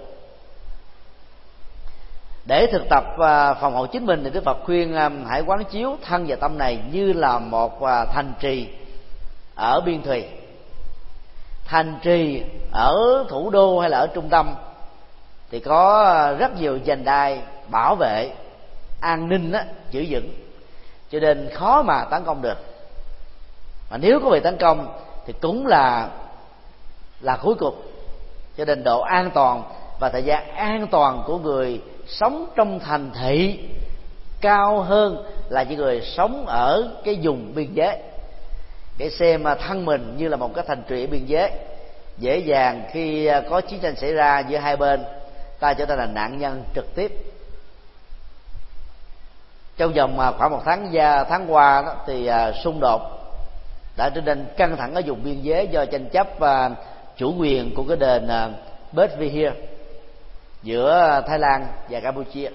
Để thực tập và phòng hộ chính mình thì Đức Phật khuyên hãy quán chiếu thân và tâm này như là một thành trì ở biên thùy. Thành trì ở thủ đô hay là ở trung tâm thì có rất nhiều vành đai bảo vệ, an ninh á, giữ vững, cho nên khó mà tấn công được. Mà nếu có bị tấn công thì cũng là là cuối cùng. Cho nên độ an toàn và thời gian an toàn của người sống trong thành thị cao hơn là những người sống ở cái vùng biên giới. Để xem thân mình như là một cái thành trì biên giới, dễ dàng khi có chiến tranh xảy ra giữa hai bên, ta trở thành là nạn nhân trực tiếp. Trong vòng khoảng một tháng tháng qua đó, thì xung đột đã trở nên căng thẳng ở vùng biên giới do tranh chấp chủ quyền của cái đền Belvedere giữa Thái Lan và Campuchia.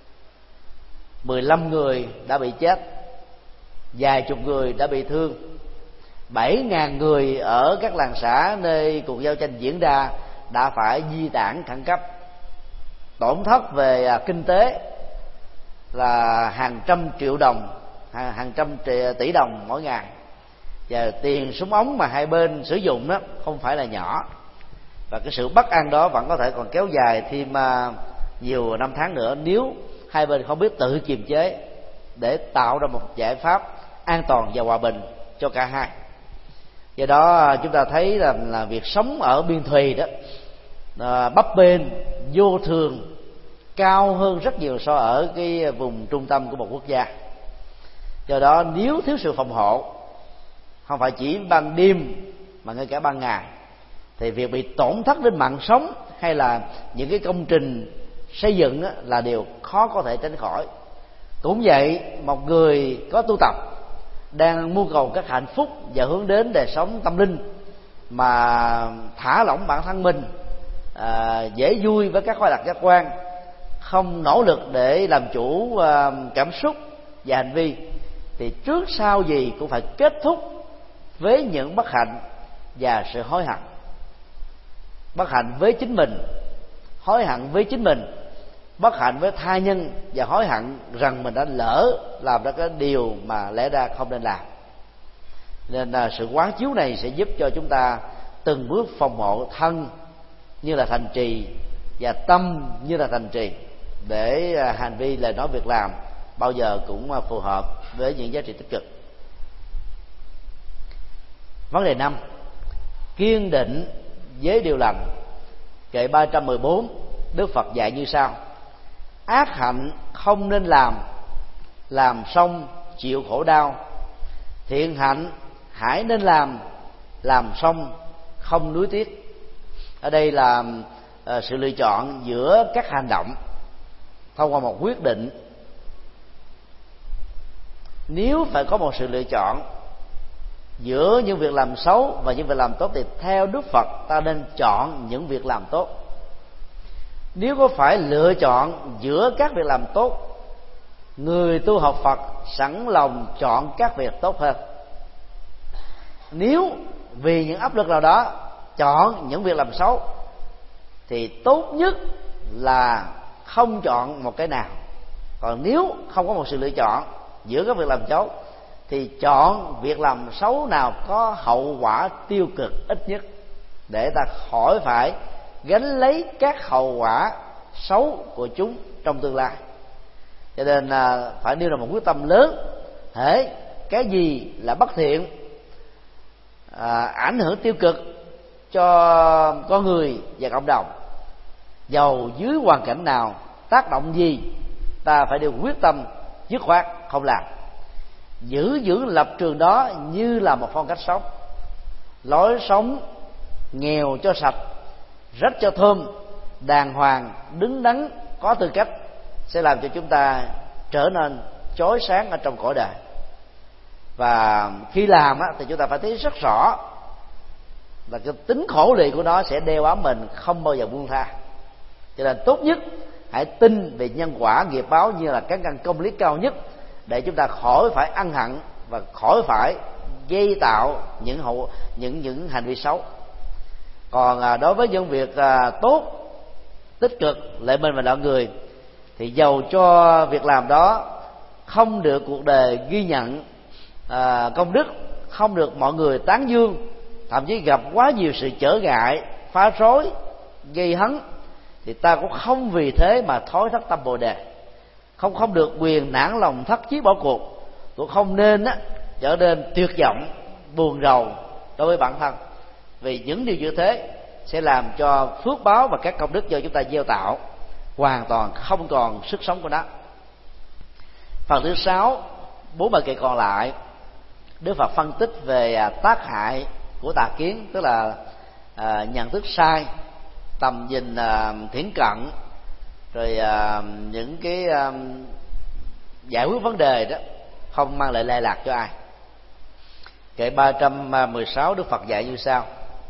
mười lăm người đã bị chết, vài chục người đã bị thương, bảy ngàn người ở các làng xã nơi cuộc giao tranh diễn ra đã phải di tản khẩn cấp. Tổn thất về kinh tế là hàng trăm triệu đồng, hàng trăm tỷ đồng mỗi ngày, và tiền súng ống mà hai bên sử dụng đó không phải là nhỏ. Và cái sự bất an đó vẫn có thể còn kéo dài thêm nhiều năm tháng nữa nếu hai bên không biết tự kiềm chế để tạo ra một giải pháp an toàn và hòa bình cho cả hai. Do đó chúng ta thấy là, là việc sống ở biên thùy đó bấp bênh, vô thường, cao hơn rất nhiều so ở cái vùng trung tâm của một quốc gia. Do đó nếu thiếu sự phòng hộ, không phải chỉ ban đêm mà ngay cả ban ngày, thì việc bị tổn thất đến mạng sống hay là những cái công trình xây dựng là điều khó có thể tránh khỏi. Cũng vậy, một người có tu tập đang mưu cầu các hạnh phúc và hướng đến đời sống tâm linh mà thả lỏng bản thân mình, à, dễ vui với các khoái lạc giác quan, không nỗ lực để làm chủ à, cảm xúc và hành vi, thì trước sau gì cũng phải kết thúc với những bất hạnh và sự hối hận. Bất hạnh với chính mình, hối hận với chính mình, bất hạnh với tha nhân, và hối hận rằng mình đã lỡ làm ra cái điều mà lẽ ra không nên làm. Nên là sự quán chiếu này sẽ giúp cho chúng ta từng bước phòng hộ thân như là thành trì và tâm như là thành trì, để hành vi, lời nói, việc làm bao giờ cũng phù hợp với những giá trị tích cực. Vấn đề năm, kiên định với điều lành. Kệ ba trăm mười bốn, Đức Phật dạy như sau: ác hạnh không nên làm, làm xong chịu khổ đau. Thiện hạnh hãy nên làm, làm xong không nuối tiếc. Ở đây là uh, sự lựa chọn giữa các hành động thông qua một quyết định nếu phải có một sự lựa chọn giữa những việc làm xấu và những việc làm tốt, thì theo Đức Phật ta nên chọn những việc làm tốt. Nếu có phải lựa chọn giữa các việc làm tốt, người tu học Phật sẵn lòng chọn các việc tốt hơn. Nếu vì những áp lực nào đó chọn những việc làm xấu, thì tốt nhất là không chọn một cái nào. Còn nếu không có một sự lựa chọn giữa các việc làm xấu, thì chọn việc làm xấu nào có hậu quả tiêu cực ít nhất, để ta khỏi phải gánh lấy các hậu quả xấu của chúng trong tương lai. Cho nên phải nêu ra một quyết tâm lớn. Hễ cái gì là bất thiện, à, ảnh hưởng tiêu cực cho con người và cộng đồng, dầu dưới hoàn cảnh nào, tác động gì, ta phải đều quyết tâm dứt khoát không làm. Giữ giữ lập trường đó như là một phong cách sống. Lối sống nghèo cho sạch, rách cho thơm, đàng hoàng, đứng đắn, có tư cách, sẽ làm cho chúng ta trở nên chói sáng ở trong cõi đời. Và khi làm á, thì chúng ta phải thấy rất rõ là cái tính khổ lụy của nó sẽ đeo bám mình, không bao giờ buông tha. Cho nên tốt nhất hãy tin về nhân quả nghiệp báo như là cán cân công lý cao nhất, để chúng ta khỏi phải ăn hận và khỏi phải gây tạo những hậu những những hành vi xấu. Còn à, đối với những việc à, tốt, tích cực, lợi mình và lợi người, thì dầu cho việc làm đó không được cuộc đời ghi nhận à, công đức, không được mọi người tán dương, thậm chí gặp quá nhiều sự trở ngại, phá rối, gây hấn, thì ta cũng không vì thế mà thối thất tâm bồ đề, không không được quyền nản lòng thất chí bỏ cuộc, cũng không nên á trở nên tuyệt vọng, buồn rầu đối với bản thân, vì những điều như thế sẽ làm cho phước báo và các công đức do chúng ta gieo tạo hoàn toàn không còn sức sống của nó. Phần thứ sáu, bốn bài kệ còn lại, Đức Phật phân tích về tác hại của tà kiến, tức là à, nhận thức sai, tầm nhìn à, thiển cận, rồi à, những cái à, giải quyết vấn đề đó không mang lại lệ lạc cho ai. Kệ ba trăm mười sáu, Đức Phật dạy như sau: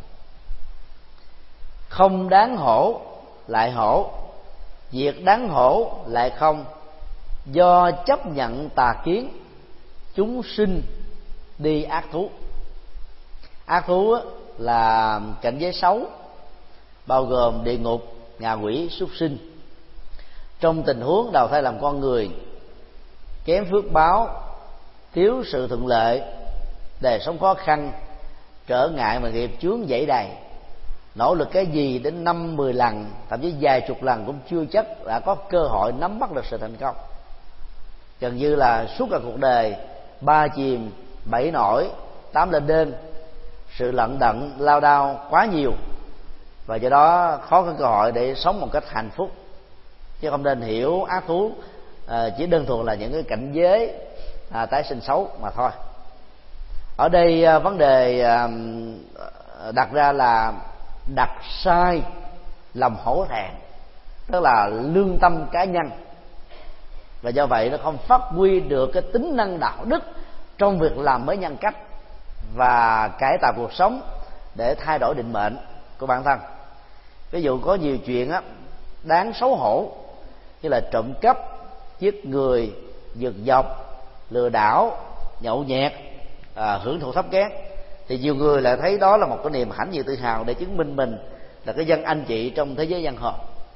không đáng hổ lại hổ, việc đáng hổ lại không, do chấp nhận tà kiến, chúng sinh đi ác thú. Ác thú là cảnh giới xấu, bao gồm địa ngục, ngạ quỷ, súc sinh. Trong tình huống đầu thai làm con người, kém phước báo, thiếu sự thuận lợi, đời sống khó khăn, trở ngại mà nghiệp chướng dày đầy, nỗ lực cái gì đến năm mười lần, thậm chí vài chục lần cũng chưa chắc đã có cơ hội nắm bắt được sự thành công. Gần như là suốt cả cuộc đời ba chìm bảy nổi tám lên đên, sự lận đận lao đao quá nhiều, và do đó khó có cơ hội để sống một cách hạnh phúc. Chứ không nên hiểu ác thú à, chỉ đơn thuần là những cái cảnh giới à, tái sinh xấu mà thôi. Ở đây à, vấn đề à, đặt ra là đặt sai lòng hổ thẹn, tức là lương tâm cá nhân, và do vậy nó không phát huy được cái tính năng đạo đức trong việc làm mới nhân cách và cải tạo cuộc sống để thay đổi định mệnh của bản thân. Ví dụ có nhiều chuyện á đáng xấu hổ, như là trộm cắp, giết người, giật dọc, lừa đảo, nhậu nhẹt, à, hưởng thụ thấp kém, thì nhiều người lại thấy đó là một cái niềm hãnh diện tự hào để chứng minh mình là cái dân anh chị trong thế giới giang hồ.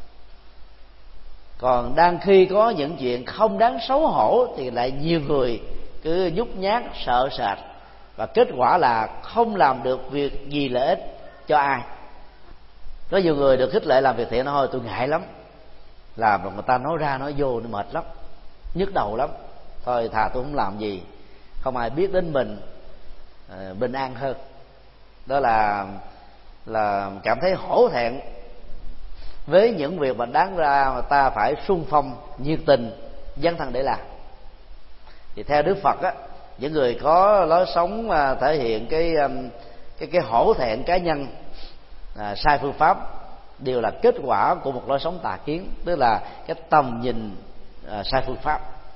Còn đang khi có những chuyện không đáng xấu hổ thì lại nhiều người cứ nhút nhát, sợ sệt, và kết quả là không làm được việc gì lợi ích cho ai. Có nhiều người được khích lệ làm việc thiện, thôi tôi ngại lắm, làm mà người ta nói ra nói vô nó mệt lắm, nhức đầu lắm, thôi thà tôi không làm gì, không ai biết đến mình, à, bình an hơn. Đó là là cảm thấy hổ thẹn với những việc mà đáng ra mà ta phải xung phong nhiệt tình dấn thân để làm. Thì theo Đức Phật á, những người có lối sống mà thể hiện cái cái cái hổ thẹn cá nhân, à, sai phương pháp, đều là kết quả của một lối sống tà kiến, tức là cái tầm nhìn à, sai phương pháp.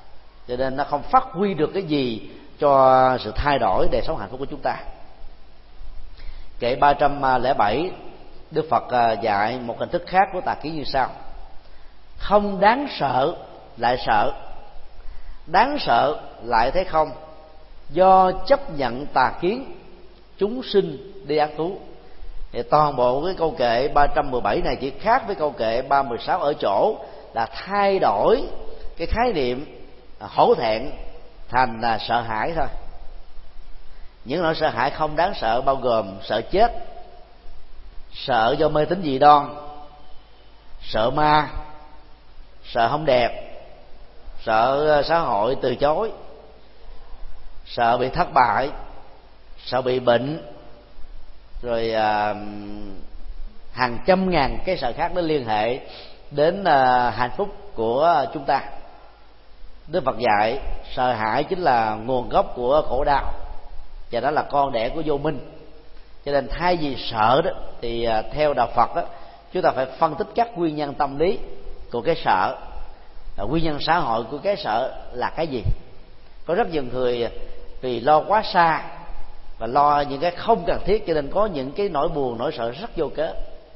cho nên nó không phát huy được cái gì cho sự thay đổi đời sống hạnh phúc của chúng ta. Kệ ba trăm lẻ bảy, Đức Phật dạy một hình thức khác của tà kiến như sau: không đáng sợ lại sợ, đáng sợ lại thấy không, do chấp nhận tà kiến chúng sinh đi ác thú. Thì toàn bộ cái câu kệ ba trăm mười bảy này chỉ khác với câu kệ ba trăm mười sáu ở chỗ là thay đổi cái khái niệm hổ thẹn thành là sợ hãi thôi. Những nỗi sợ hãi không đáng sợ bao gồm sợ chết, sợ do mê tín dị đoan, sợ ma, sợ không đẹp, sợ xã hội từ chối, sợ bị thất bại, sợ bị bệnh, rồi à, hàng trăm ngàn cái sợ khác nó liên hệ đến à, hạnh phúc của chúng ta. Đức Phật dạy sợ hãi chính là nguồn gốc của khổ đau, và đó là con đẻ của vô minh. Cho nên thay vì sợ đó thì à, theo đạo Phật đó, chúng ta phải phân tích các nguyên nhân tâm lý của cái sợ, à, nguyên nhân xã hội của cái sợ là cái gì. Có rất nhiều người vì lo quá xa và lo những cái không cần thiết, cho nên có những cái nỗi buồn, nỗi sợ rất vô cớ.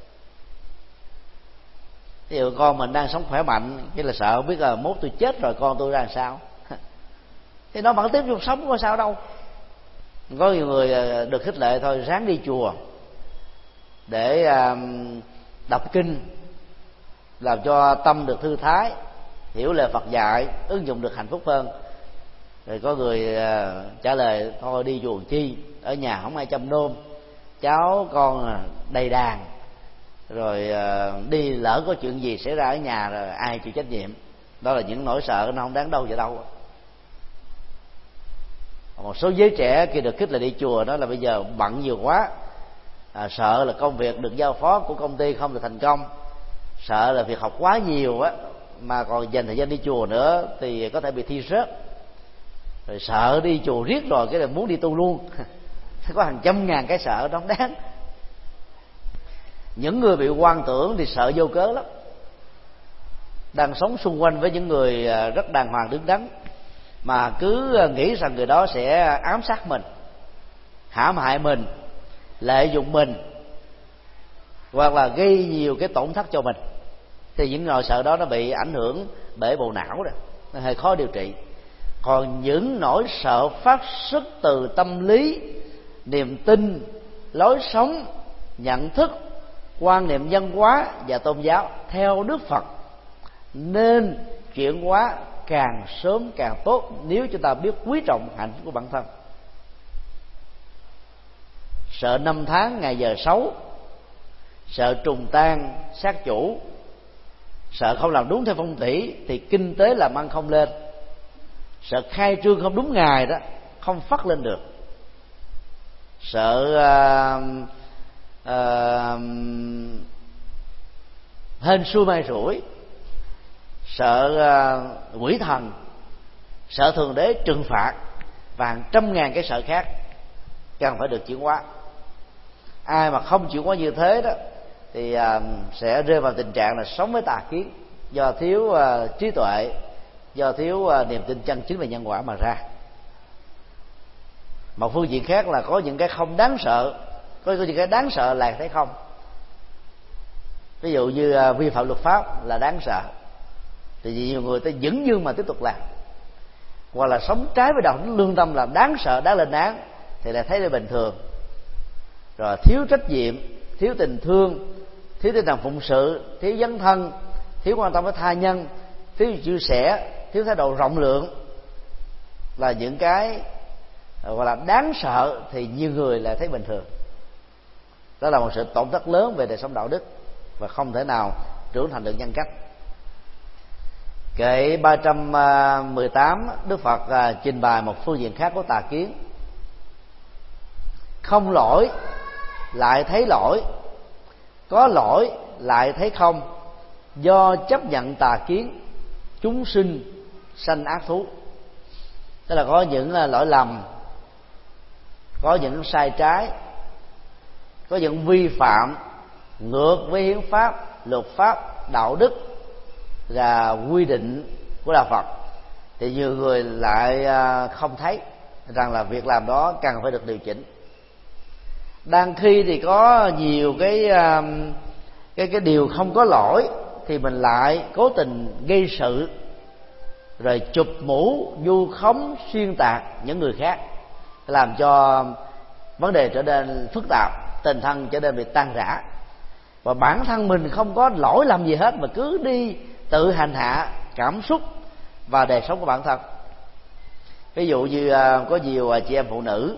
Ví dụ con mình đang sống khỏe mạnh, cái là sợ không biết là mốt tôi chết rồi con tôi ra làm sao, thì nó vẫn tiếp tục sống, có sao đâu. Có nhiều người được khích lệ thôi ráng đi chùa để đọc kinh, làm cho tâm được thư thái, hiểu lời Phật dạy, ứng dụng được hạnh phúc hơn. Rồi có người trả lời thôi đi chùa chi, ở nhà không ai chăm nom, cháu con đầy đàn, rồi đi lỡ có chuyện gì xảy ra ở nhà rồi ai chịu trách nhiệm. Đó là những nỗi sợ nó không đáng đâu vậy đâu. Một số giới trẻ khi được khích lệ đi chùa đó là bây giờ bận nhiều quá, à, sợ là công việc được giao phó của công ty không được thành công, sợ là việc học quá nhiều á mà còn dành thời gian đi chùa nữa thì có thể bị thi rớt, rồi sợ đi chùa riết rồi cái là muốn đi tu luôn. Có hàng trăm ngàn cái sợ đó không đáng. Những người bị hoang tưởng thì sợ vô cớ lắm, đang sống xung quanh với những người rất đàng hoàng đứng đắn mà cứ nghĩ rằng người đó sẽ ám sát mình, hãm hại mình, lợi dụng mình, hoặc là gây nhiều cái tổn thất cho mình, thì những nỗi sợ đó nó bị ảnh hưởng bởi bộ não rồi, nó hơi khó điều trị. Còn những nỗi sợ phát xuất từ tâm lý, niềm tin, lối sống, nhận thức, quan niệm văn hóa và tôn giáo theo Đức Phật nên chuyển hóa càng sớm càng tốt, nếu chúng ta biết quý trọng hạnh phúc của bản thân. Sợ năm tháng ngày giờ xấu, sợ trùng tan sát chủ, sợ không làm đúng theo phong thủy thì kinh tế làm ăn không lên, sợ khai trương không đúng ngày đó không phát lên được, sợ uh, uh, hên xui may rủi, sợ uh, quỷ thần, sợ thượng đế trừng phạt và hàng trăm ngàn cái sợ khác cần phải được chuyển hóa. Ai mà không chuyển hóa như thế đó thì uh, sẽ rơi vào tình trạng là sống với tà kiến, do thiếu uh, trí tuệ, do thiếu uh, niềm tin chân chính về nhân quả mà ra. Một phương diện khác là có những cái không đáng sợ, có những cái đáng sợ là thấy không. Ví dụ như uh, vi phạm luật pháp là đáng sợ, thì nhiều người ta dửng dưng mà tiếp tục làm, hoặc là sống trái với đạo đức lương tâm là đáng sợ, đáng lên án, thì lại thấy là bình thường. Rồi thiếu trách nhiệm, thiếu tình thương, thiếu tinh thần phụng sự, thiếu dấn thân, thiếu quan tâm với tha nhân, thiếu chia sẻ, thiếu thái độ rộng lượng là những cái gọi là đáng sợ, thì nhiều người lại thấy bình thường. Đó là một sự tổn thất lớn về đời sống đạo đức và không thể nào trưởng thành được nhân cách. Kệ ba trăm mười tám, Đức Phật trình bày một phương diện khác của tà kiến: không lỗi lại thấy lỗi, có lỗi lại thấy không, do chấp nhận tà kiến chúng sinh sanh ác thú. Tức là có những lỗi lầm, có những sai trái, có những vi phạm ngược với hiến pháp, luật pháp, đạo đức và quy định của đạo Phật, thì nhiều người lại không thấy rằng là việc làm đó cần phải được điều chỉnh. Đang khi thì có nhiều cái cái cái điều không có lỗi thì mình lại cố tình gây sự, rồi chụp mũ vu khống xuyên tạc những người khác, làm cho vấn đề trở nên phức tạp, tình thân trở nên bị tan rã, và bản thân mình không có lỗi lầm gì hết mà cứ đi tự hành hạ cảm xúc và đời sống của bản thân. Ví dụ như có nhiều chị em phụ nữ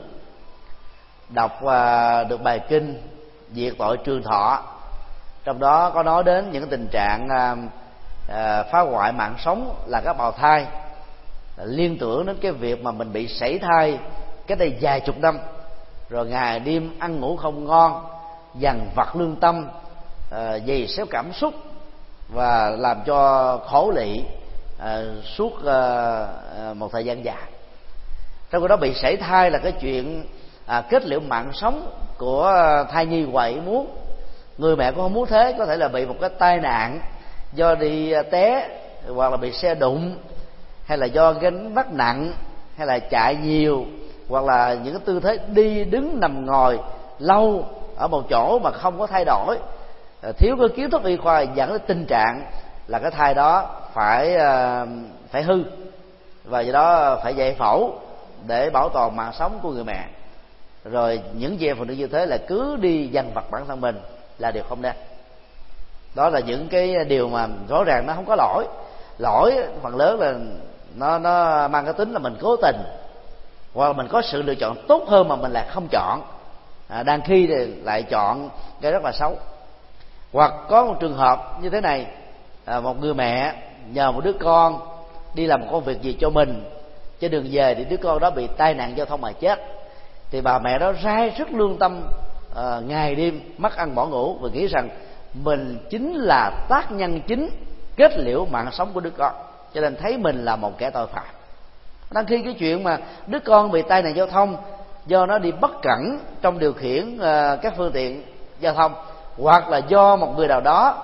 đọc được bài kinh diệt tội trường thọ, trong đó có nói đến những tình trạng phá hoại mạng sống là các bào thai, liên tưởng đến cái việc mà mình bị sảy thai cách đây vài chục năm, rồi ngày đêm ăn ngủ không ngon, dằn vặt lương tâm, dày xéo cảm xúc và làm cho khổ lụy suốt một thời gian dài. Trong khi đó bị sảy thai là cái chuyện kết liễu mạng sống của thai nhi ngoài ý muốn. Người mẹ cũng không muốn thế, có thể là bị một cái tai nạn do đi té, hoặc là bị xe đụng, hay là do gánh vác nặng, hay là chạy nhiều, hoặc là những cái tư thế đi đứng nằm ngồi lâu ở một chỗ mà không có thay đổi, thiếu cái kiến thức y khoa, dẫn đến tình trạng là cái thai đó phải phải hư, và do đó phải giải phẫu để bảo toàn mạng sống của người mẹ. Rồi những chị em phụ nữ như thế là cứ đi dằn vặt bản thân mình là điều không nên. Đó là những cái điều mà rõ ràng nó không có lỗi. Lỗi phần lớn là nó nó mang cái tính là mình cố tình, hoặc là mình có sự lựa chọn tốt hơn mà mình lại không chọn, à, đang khi thì lại chọn cái rất là xấu. Hoặc có một trường hợp như thế này, à, một người mẹ nhờ một đứa con đi làm một công việc gì cho mình, trên đường về thì đứa con đó bị tai nạn giao thông mà chết, thì bà mẹ đó rai rất lương tâm, à, ngày đêm mất ăn bỏ ngủ, và nghĩ rằng mình chính là tác nhân chính kết liễu mạng sống của đứa con, cho nên thấy mình là một kẻ tội phạm. Đang khi cái chuyện mà đứa con bị tai nạn giao thông do nó đi bất cẩn trong điều khiển uh, các phương tiện giao thông, hoặc là do một người nào đó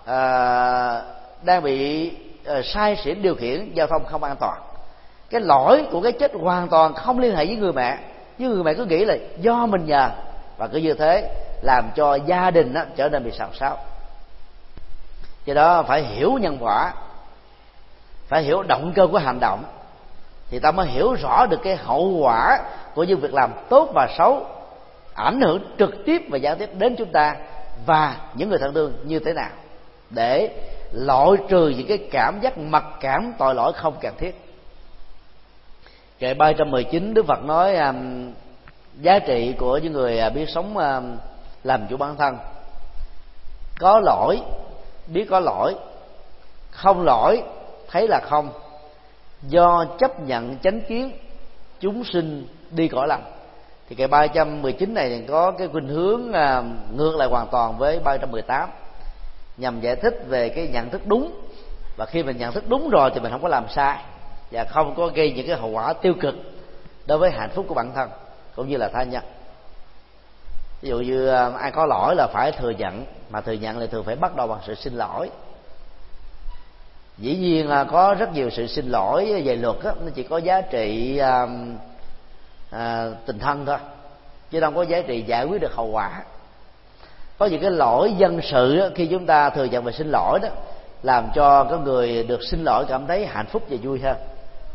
uh, đang bị uh, say xỉn điều khiển giao thông không an toàn, cái lỗi của cái chết hoàn toàn không liên hệ với người mẹ, nhưng người mẹ cứ nghĩ là do mình nhờ, và cứ như thế làm cho gia đình đó trở nên bị xào xáo. Do đó phải hiểu nhân quả, phải hiểu động cơ của hành động, thì ta mới hiểu rõ được cái hậu quả của những việc làm tốt và xấu, ảnh hưởng trực tiếp và gián tiếp đến chúng ta và những người thân thương như thế nào, để loại trừ những cái cảm giác mặc cảm tội lỗi không cần thiết. Kệ ba trăm mười chín, Đức Phật nói um, giá trị của những người biết sống um, làm chủ bản thân. Có lỗi biết có lỗi, không lỗi thấy là không, do chấp nhận chánh kiến chúng sinh đi cõi lành. Thì cái ba trăm mười chín này thì có cái khuynh hướng à, ngược lại hoàn toàn với ba trăm mười tám, nhằm giải thích về cái nhận thức đúng, và khi mình nhận thức đúng rồi thì mình không có làm sai và không có gây những cái hậu quả tiêu cực đối với hạnh phúc của bản thân cũng như là tha nhân. Ví dụ như à, ai có lỗi là phải thừa nhận, mà thừa nhận thì thường phải bắt đầu bằng sự xin lỗi. Dĩ nhiên là có rất nhiều sự xin lỗi về luật đó, nó chỉ có giá trị à, à, tình thân thôi, chứ không có giá trị giải quyết được hậu quả. Có những cái lỗi dân sự đó, khi chúng ta thừa nhận và xin lỗi đó, làm cho cái người được xin lỗi cảm thấy hạnh phúc và vui hơn.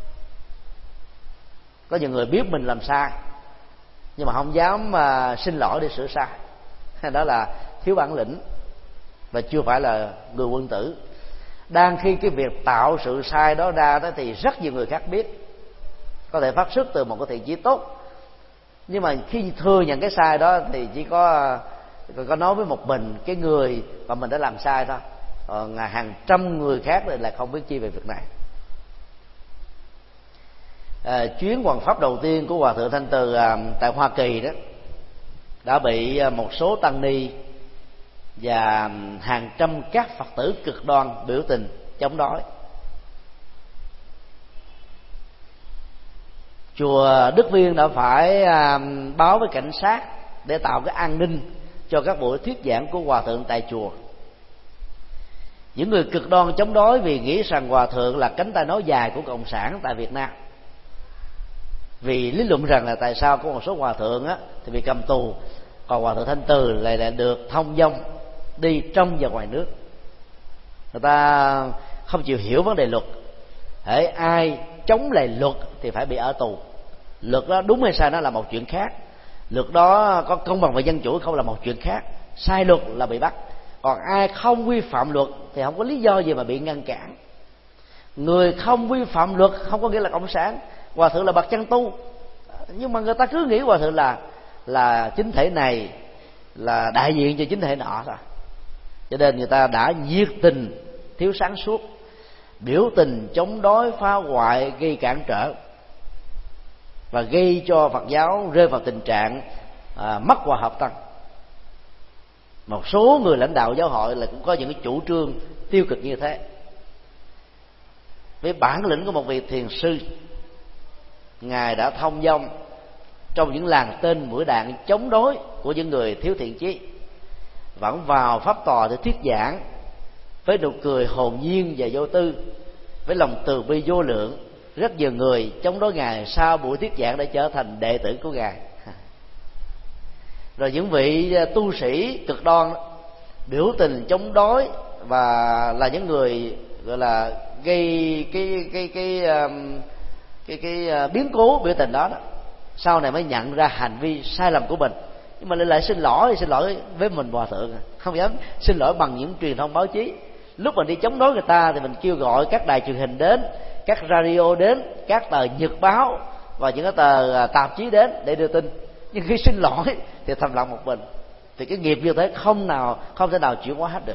Có những người biết mình làm sai nhưng mà không dám mà xin lỗi để sửa sai, đó là thiếu bản lĩnh và chưa phải là người quân tử. Đang khi cái việc tạo sự sai đó ra đó thì rất nhiều người khác biết, có thể phát xuất từ một cái thiện chí tốt, nhưng mà khi thừa nhận cái sai đó thì chỉ có có nói với một mình cái người mà mình đã làm sai thôi, còn hàng trăm người khác thì lại không biết chi về việc này. À, chuyến hoằng pháp đầu tiên của Hòa thượng Thanh Từ à, tại Hoa Kỳ đó đã bị một số tăng ni và hàng trăm các Phật tử cực đoan biểu tình chống đối. Chùa Đức Viên đã phải à, báo với cảnh sát để tạo cái an ninh cho các buổi thuyết giảng của hòa thượng tại chùa. Những người cực đoan chống đối vì nghĩ rằng hòa thượng là cánh tay nối dài của cộng sản tại Việt Nam, vì lý luận rằng là tại sao có một số hòa thượng á thì bị cầm tù, còn hòa thượng Thanh Từ lại lại được thông dong đi trong và ngoài nước. Người ta không chịu hiểu vấn đề luật. Hễ ai chống lại luật thì phải bị ở tù. Luật đó đúng hay sai nó là một chuyện khác, luật đó có công bằng và dân chủ không là một chuyện khác. Sai luật là bị bắt, còn ai không vi phạm luật thì không có lý do gì mà bị ngăn cản. Người không vi phạm luật không có nghĩa là cộng sản. Hòa thượng là bậc chân tu, nhưng mà người ta cứ nghĩ hòa thượng là là chính thể này, là đại diện cho chính thể nọ thôi. Cho nên người ta đã nhiệt tình thiếu sáng suốt, biểu tình chống đối phá hoại, gây cản trở và gây cho Phật giáo rơi vào tình trạng à, mất hòa hợp tăng. Một số người lãnh đạo giáo hội là cũng có những cái chủ trương tiêu cực như thế. Với bản lĩnh của một vị thiền sư, ngài đã thông dong trong những làng tên mũi đạn chống đối của những người thiếu thiện chí, vẫn vào pháp tòa để thuyết giảng với nụ cười hồn nhiên và vô tư, với lòng từ bi vô lượng. Rất nhiều người chống đối ngài sau buổi thuyết giảng đã trở thành đệ tử của ngài. Rồi những vị tu sĩ cực đoan biểu tình chống đối và là những người gọi là gây cái cái cái cái cái, cái, cái biến cố biểu tình đó, đó sau này mới nhận ra hành vi sai lầm của mình, nhưng mà lại lại xin lỗi xin lỗi với mình hòa thượng, không dám xin lỗi bằng những truyền thông báo chí. Lúc mình đi chống đối người ta thì mình kêu gọi các đài truyền hình đến, các radio đến, các tờ nhật báo và những cái tờ tạp chí đến để đưa tin. Nhưng khi xin lỗi thì thầm lặng một mình, thì cái nghiệp như thế không nào không thể nào chuyển hóa hết được.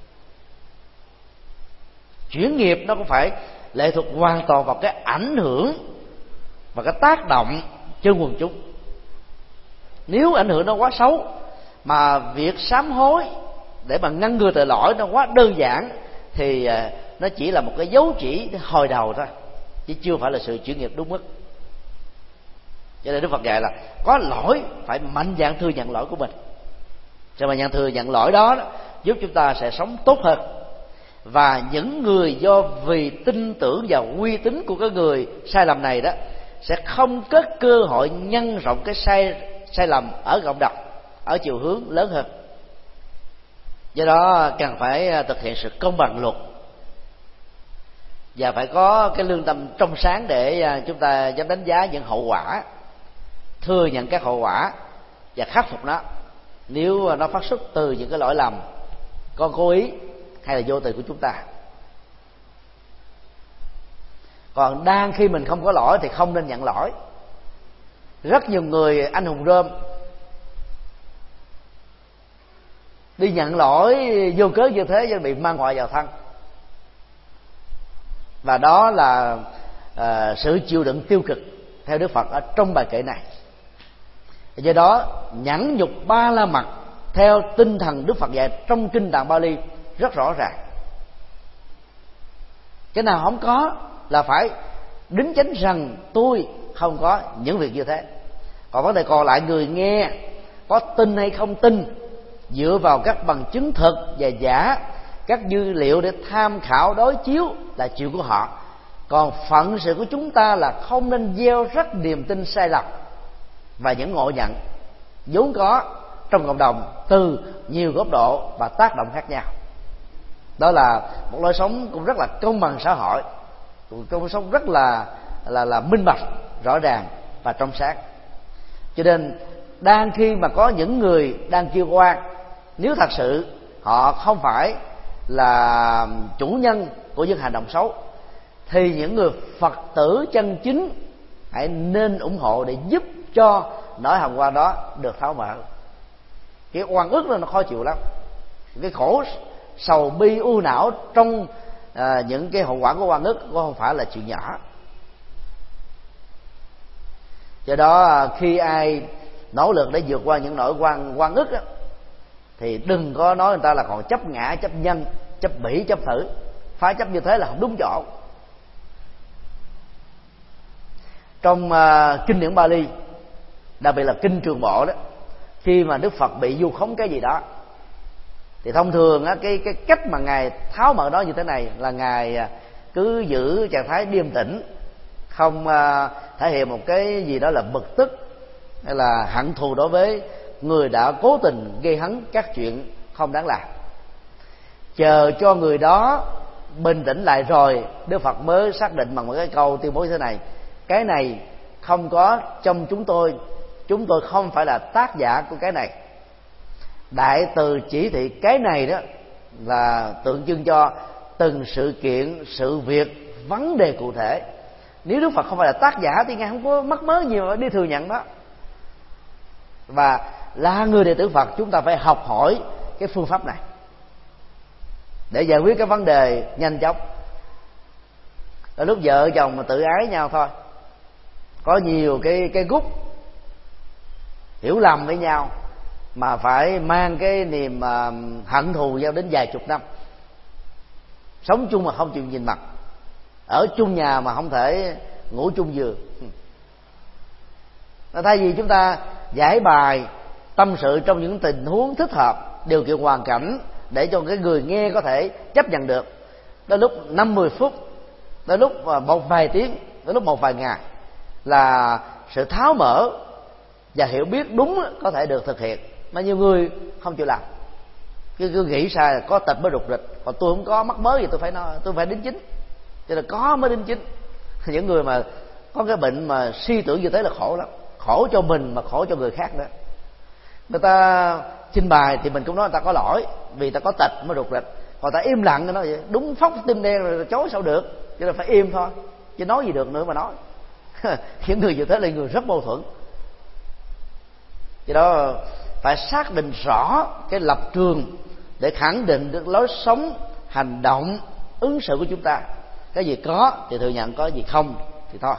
Chuyển nghiệp nó cũng phải lệ thuộc hoàn toàn vào cái ảnh hưởng và cái tác động trên quần chúng. Nếu ảnh hưởng nó quá xấu mà việc sám hối để mà ngăn ngừa tội lỗi nó quá đơn giản thì nó chỉ là một cái dấu chỉ hồi đầu thôi, chứ chưa phải là sự chuyển nghiệp đúng mức. Cho nên Đức Phật dạy là có lỗi phải mạnh dạn thừa nhận lỗi của mình. Cho mà nhận thừa nhận lỗi đó, đó giúp chúng ta sẽ sống tốt hơn. Và những người do vì tin tưởng vào uy tín của cái người sai lầm này đó sẽ không có cơ hội nhân rộng cái sai sai lầm ở cộng đồng ở chiều hướng lớn hơn. Do đó cần phải thực hiện sự công bằng luật và phải có cái lương tâm trong sáng để chúng ta dám đánh giá những hậu quả, thừa nhận các hậu quả và khắc phục nó nếu nó phát xuất từ những cái lỗi lầm có cố ý hay là vô tình của chúng ta. Còn đang khi mình không có lỗi thì không nên nhận lỗi. Rất nhiều người anh hùng rơm đi nhận lỗi vô cớ như thế cho bị mang họa vào thân, và đó là uh, sự chịu đựng tiêu cực theo Đức Phật ở trong bài kệ này. Do đó nhẫn nhục ba la mật theo tinh thần Đức Phật dạy trong kinh Tạng Bali rất rõ ràng. Cái nào không có là phải đính chánh rằng tôi không có những việc như thế. Còn vấn đề còn lại người nghe có tin hay không tin dựa vào các bằng chứng thực và giả, các dữ liệu để tham khảo đối chiếu là chuyện của họ. Còn phận sự của chúng ta là không nên gieo rắc niềm tin sai lầm và những ngộ nhận vốn có trong cộng đồng từ nhiều góc độ và tác động khác nhau. Đó là một lối sống cũng rất là công bằng xã hội, một lối sống rất là là là minh bạch, rõ ràng và trong sáng. Cho nên đang khi mà có những người đang kêu oan, nếu thật sự họ không phải là chủ nhân của những hành động xấu, thì những người Phật tử chân chính hãy nên ủng hộ để giúp cho nỗi hàm oan đó được tháo mở. Cái oan ức đó nó khó chịu lắm, cái khổ sầu bi u não trong à, những cái hậu quả của oan ức cũng không phải là chuyện nhỏ. Do đó khi ai nỗ lực để vượt qua những nỗi oan oan ức đó, thì đừng có nói người ta là còn chấp ngã, chấp nhân, chấp bỉ, chấp thử. Phá chấp như thế là không đúng chỗ. Trong uh, kinh điển Bali, đặc biệt là kinh Trường Bộ đó, khi mà Đức Phật bị vu khống cái gì đó Thì thông thường á, cái cái cách mà ngài tháo mở đó như thế này là ngài cứ giữ trạng thái điềm tĩnh, không uh, thể hiện một cái gì đó là bực tức hay là hận thù đối với người đã cố tình gây hấn các chuyện không đáng làm. Chờ cho người đó bình tĩnh lại rồi, Đức Phật mới xác định bằng một cái câu tuyên bố như thế này: cái này không có trong chúng tôi, chúng tôi không phải là tác giả của cái này. Đại từ chỉ thị cái này đó là tượng trưng cho từng sự kiện, sự việc, vấn đề cụ thể. Nếu Đức Phật không phải là tác giả thì ngài không có mắc mớ nhiều mà đi thừa nhận đó. Và là người đệ tử Phật, chúng ta phải học hỏi cái phương pháp này để giải quyết cái vấn đề nhanh chóng. Là lúc vợ chồng mà tự ái nhau thôi, có nhiều cái cái gút hiểu lầm với nhau mà phải mang cái niềm uh, hận thù nhau đến vài chục năm. Sống chung mà không chịu nhìn mặt, ở chung nhà mà không thể ngủ chung giường. Thay vì chúng ta giải bài tâm sự trong những tình huống thích hợp, điều kiện hoàn cảnh để cho cái người nghe có thể chấp nhận được, đến lúc năm mươi phút, đến lúc một vài tiếng, đến lúc một vài ngày, là sự tháo mở và hiểu biết đúng có thể được thực hiện. Mà nhiều người không chịu làm, cứ, cứ nghĩ sai là có tật mới rụt rịch, còn tôi không có mắc mới gì tôi phải nói, tôi phải đính chính, cho nên có mới đính chính. Những người mà có cái bệnh mà suy tưởng như thế là khổ lắm, khổ cho mình mà khổ cho người khác nữa. Người ta trình bày thì mình cũng nói người ta có lỗi vì ta có tật mới rụt rịch, còn ta im lặng nói vậy đúng phóc tim đen rồi chối sao được, cho nên phải im thôi, chứ nói gì được nữa mà nói. Những người như thế là người rất mâu thuẫn. Do đó phải xác định rõ cái lập trường để khẳng định được lối sống, hành động, ứng xử của chúng ta. Cái gì có thì thừa nhận, có gì không thì thôi.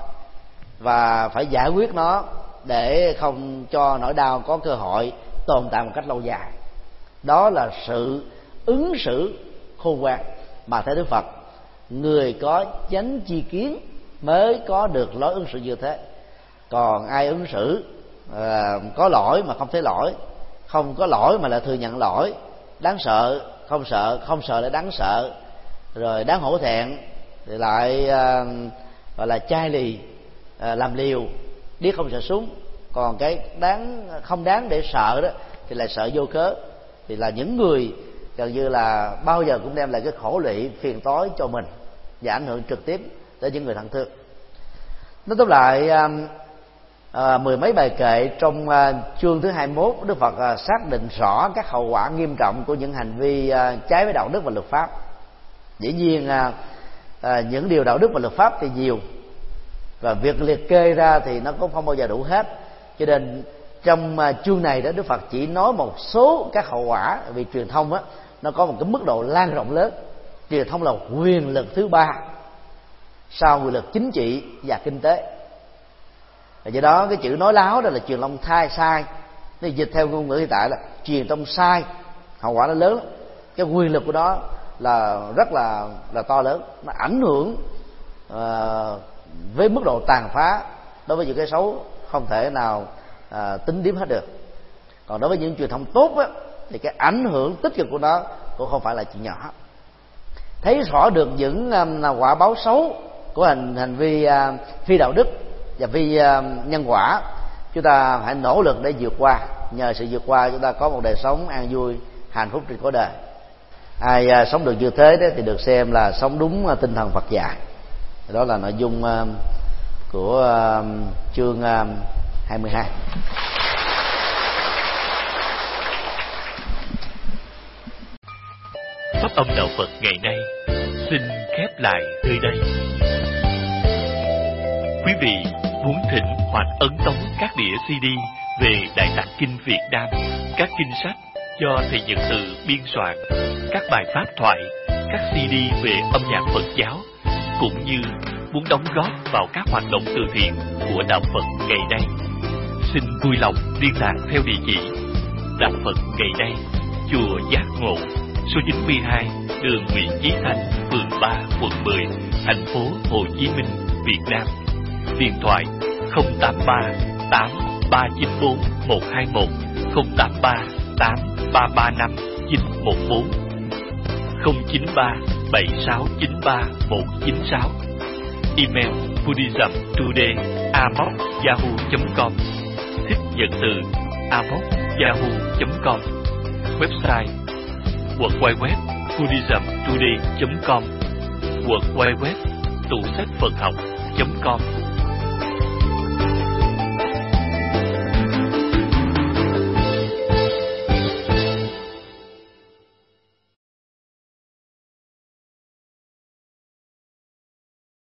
Và phải giải quyết nó để không cho nỗi đau có cơ hội tồn tại một cách lâu dài. Đó là sự ứng xử khôn ngoan mà theo Đức Phật, người có chánh tri kiến mới có được lối ứng xử như thế. Còn ai ứng xử à, có lỗi mà không thấy lỗi, không có lỗi mà lại thừa nhận lỗi, đáng sợ không sợ, không sợ lại đáng sợ, rồi đáng hổ thẹn thì lại à, gọi là chai lì, à, làm liều, điếc không sợ súng. Còn cái đáng không đáng để sợ đó thì lại sợ vô cớ, thì là những người gần như là bao giờ cũng đem lại cái khổ lụy phiền toái cho mình và ảnh hưởng trực tiếp tới những người thân thương. Nói tóm lại, à, à, mười mấy bài kệ trong à, chương thứ hai mươi mốt, Đức Phật à, xác định rõ các hậu quả nghiêm trọng của những hành vi à, trái với đạo đức và luật pháp. Dĩ nhiên à, à, những điều đạo đức và luật pháp thì nhiều, và việc liệt kê ra thì nó cũng không bao giờ đủ hết. Cho nên trong à, chương này đó, Đức Phật chỉ nói một số các hậu quả. Vì truyền thông á, nó có một cái mức độ lan rộng lớn. Truyền thông là quyền lực thứ ba sau quyền lực chính trị và kinh tế. Và do đó cái chữ nói láo đó là truyền thông thai sai, nó dịch theo ngôn ngữ hiện tại là truyền thông sai, hậu quả nó lớn. Cái quyền lực của đó là rất là là to lớn, nó ảnh hưởng uh, với mức độ tàn phá đối với những cái xấu không thể nào uh, tính điếm hết được. Còn đối với những truyền thông tốt á, thì cái ảnh hưởng tích cực của nó cũng không phải là chuyện nhỏ. Thấy rõ được những um, quả báo xấu của hành hành vi uh, phi đạo đức và phi uh, nhân quả, chúng ta hãy nỗ lực để vượt qua. Nhờ sự vượt qua, chúng ta có một đời sống an vui, hạnh phúc trên cõi đời. Ai uh, sống được như thế đó thì được xem là sống đúng uh, tinh thần Phật dạy. Đó là nội dung uh, của uh, chương uh, hai mươi hai. Pháp âm đạo Phật ngày nay xin khép lại nơi đây. Quý vị muốn thỉnh hoặc ấn tống các đĩa xê đê về Đại Tạng Kinh Việt Nam, các kinh sách do thầy Nhật Từ biên soạn, các bài pháp thoại, các xê đê về âm nhạc Phật giáo, cũng như muốn đóng góp vào các hoạt động từ thiện của đạo Phật ngày nay, xin vui lòng liên lạc theo địa chỉ đạo Phật ngày nay, chùa Giác Ngộ, số chín mươi hai đường Nguyễn Chí Thanh, phường ba, quận mười, thành phố Hồ Chí Minh, Việt Nam. Điện thoại không tám ba tám ba chín bốn một hai một, không tám ba tám ba ba năm chín một bốn, không chín ba bảy sáu chín ba một chín sáu. Email buddhismtoday a m o c yahoo chấm com. Thích nhận từ a m o c yahoo chấm com. Website w w w chấm buddhismtoday chấm com, w w w tủ sách phật học chấm com.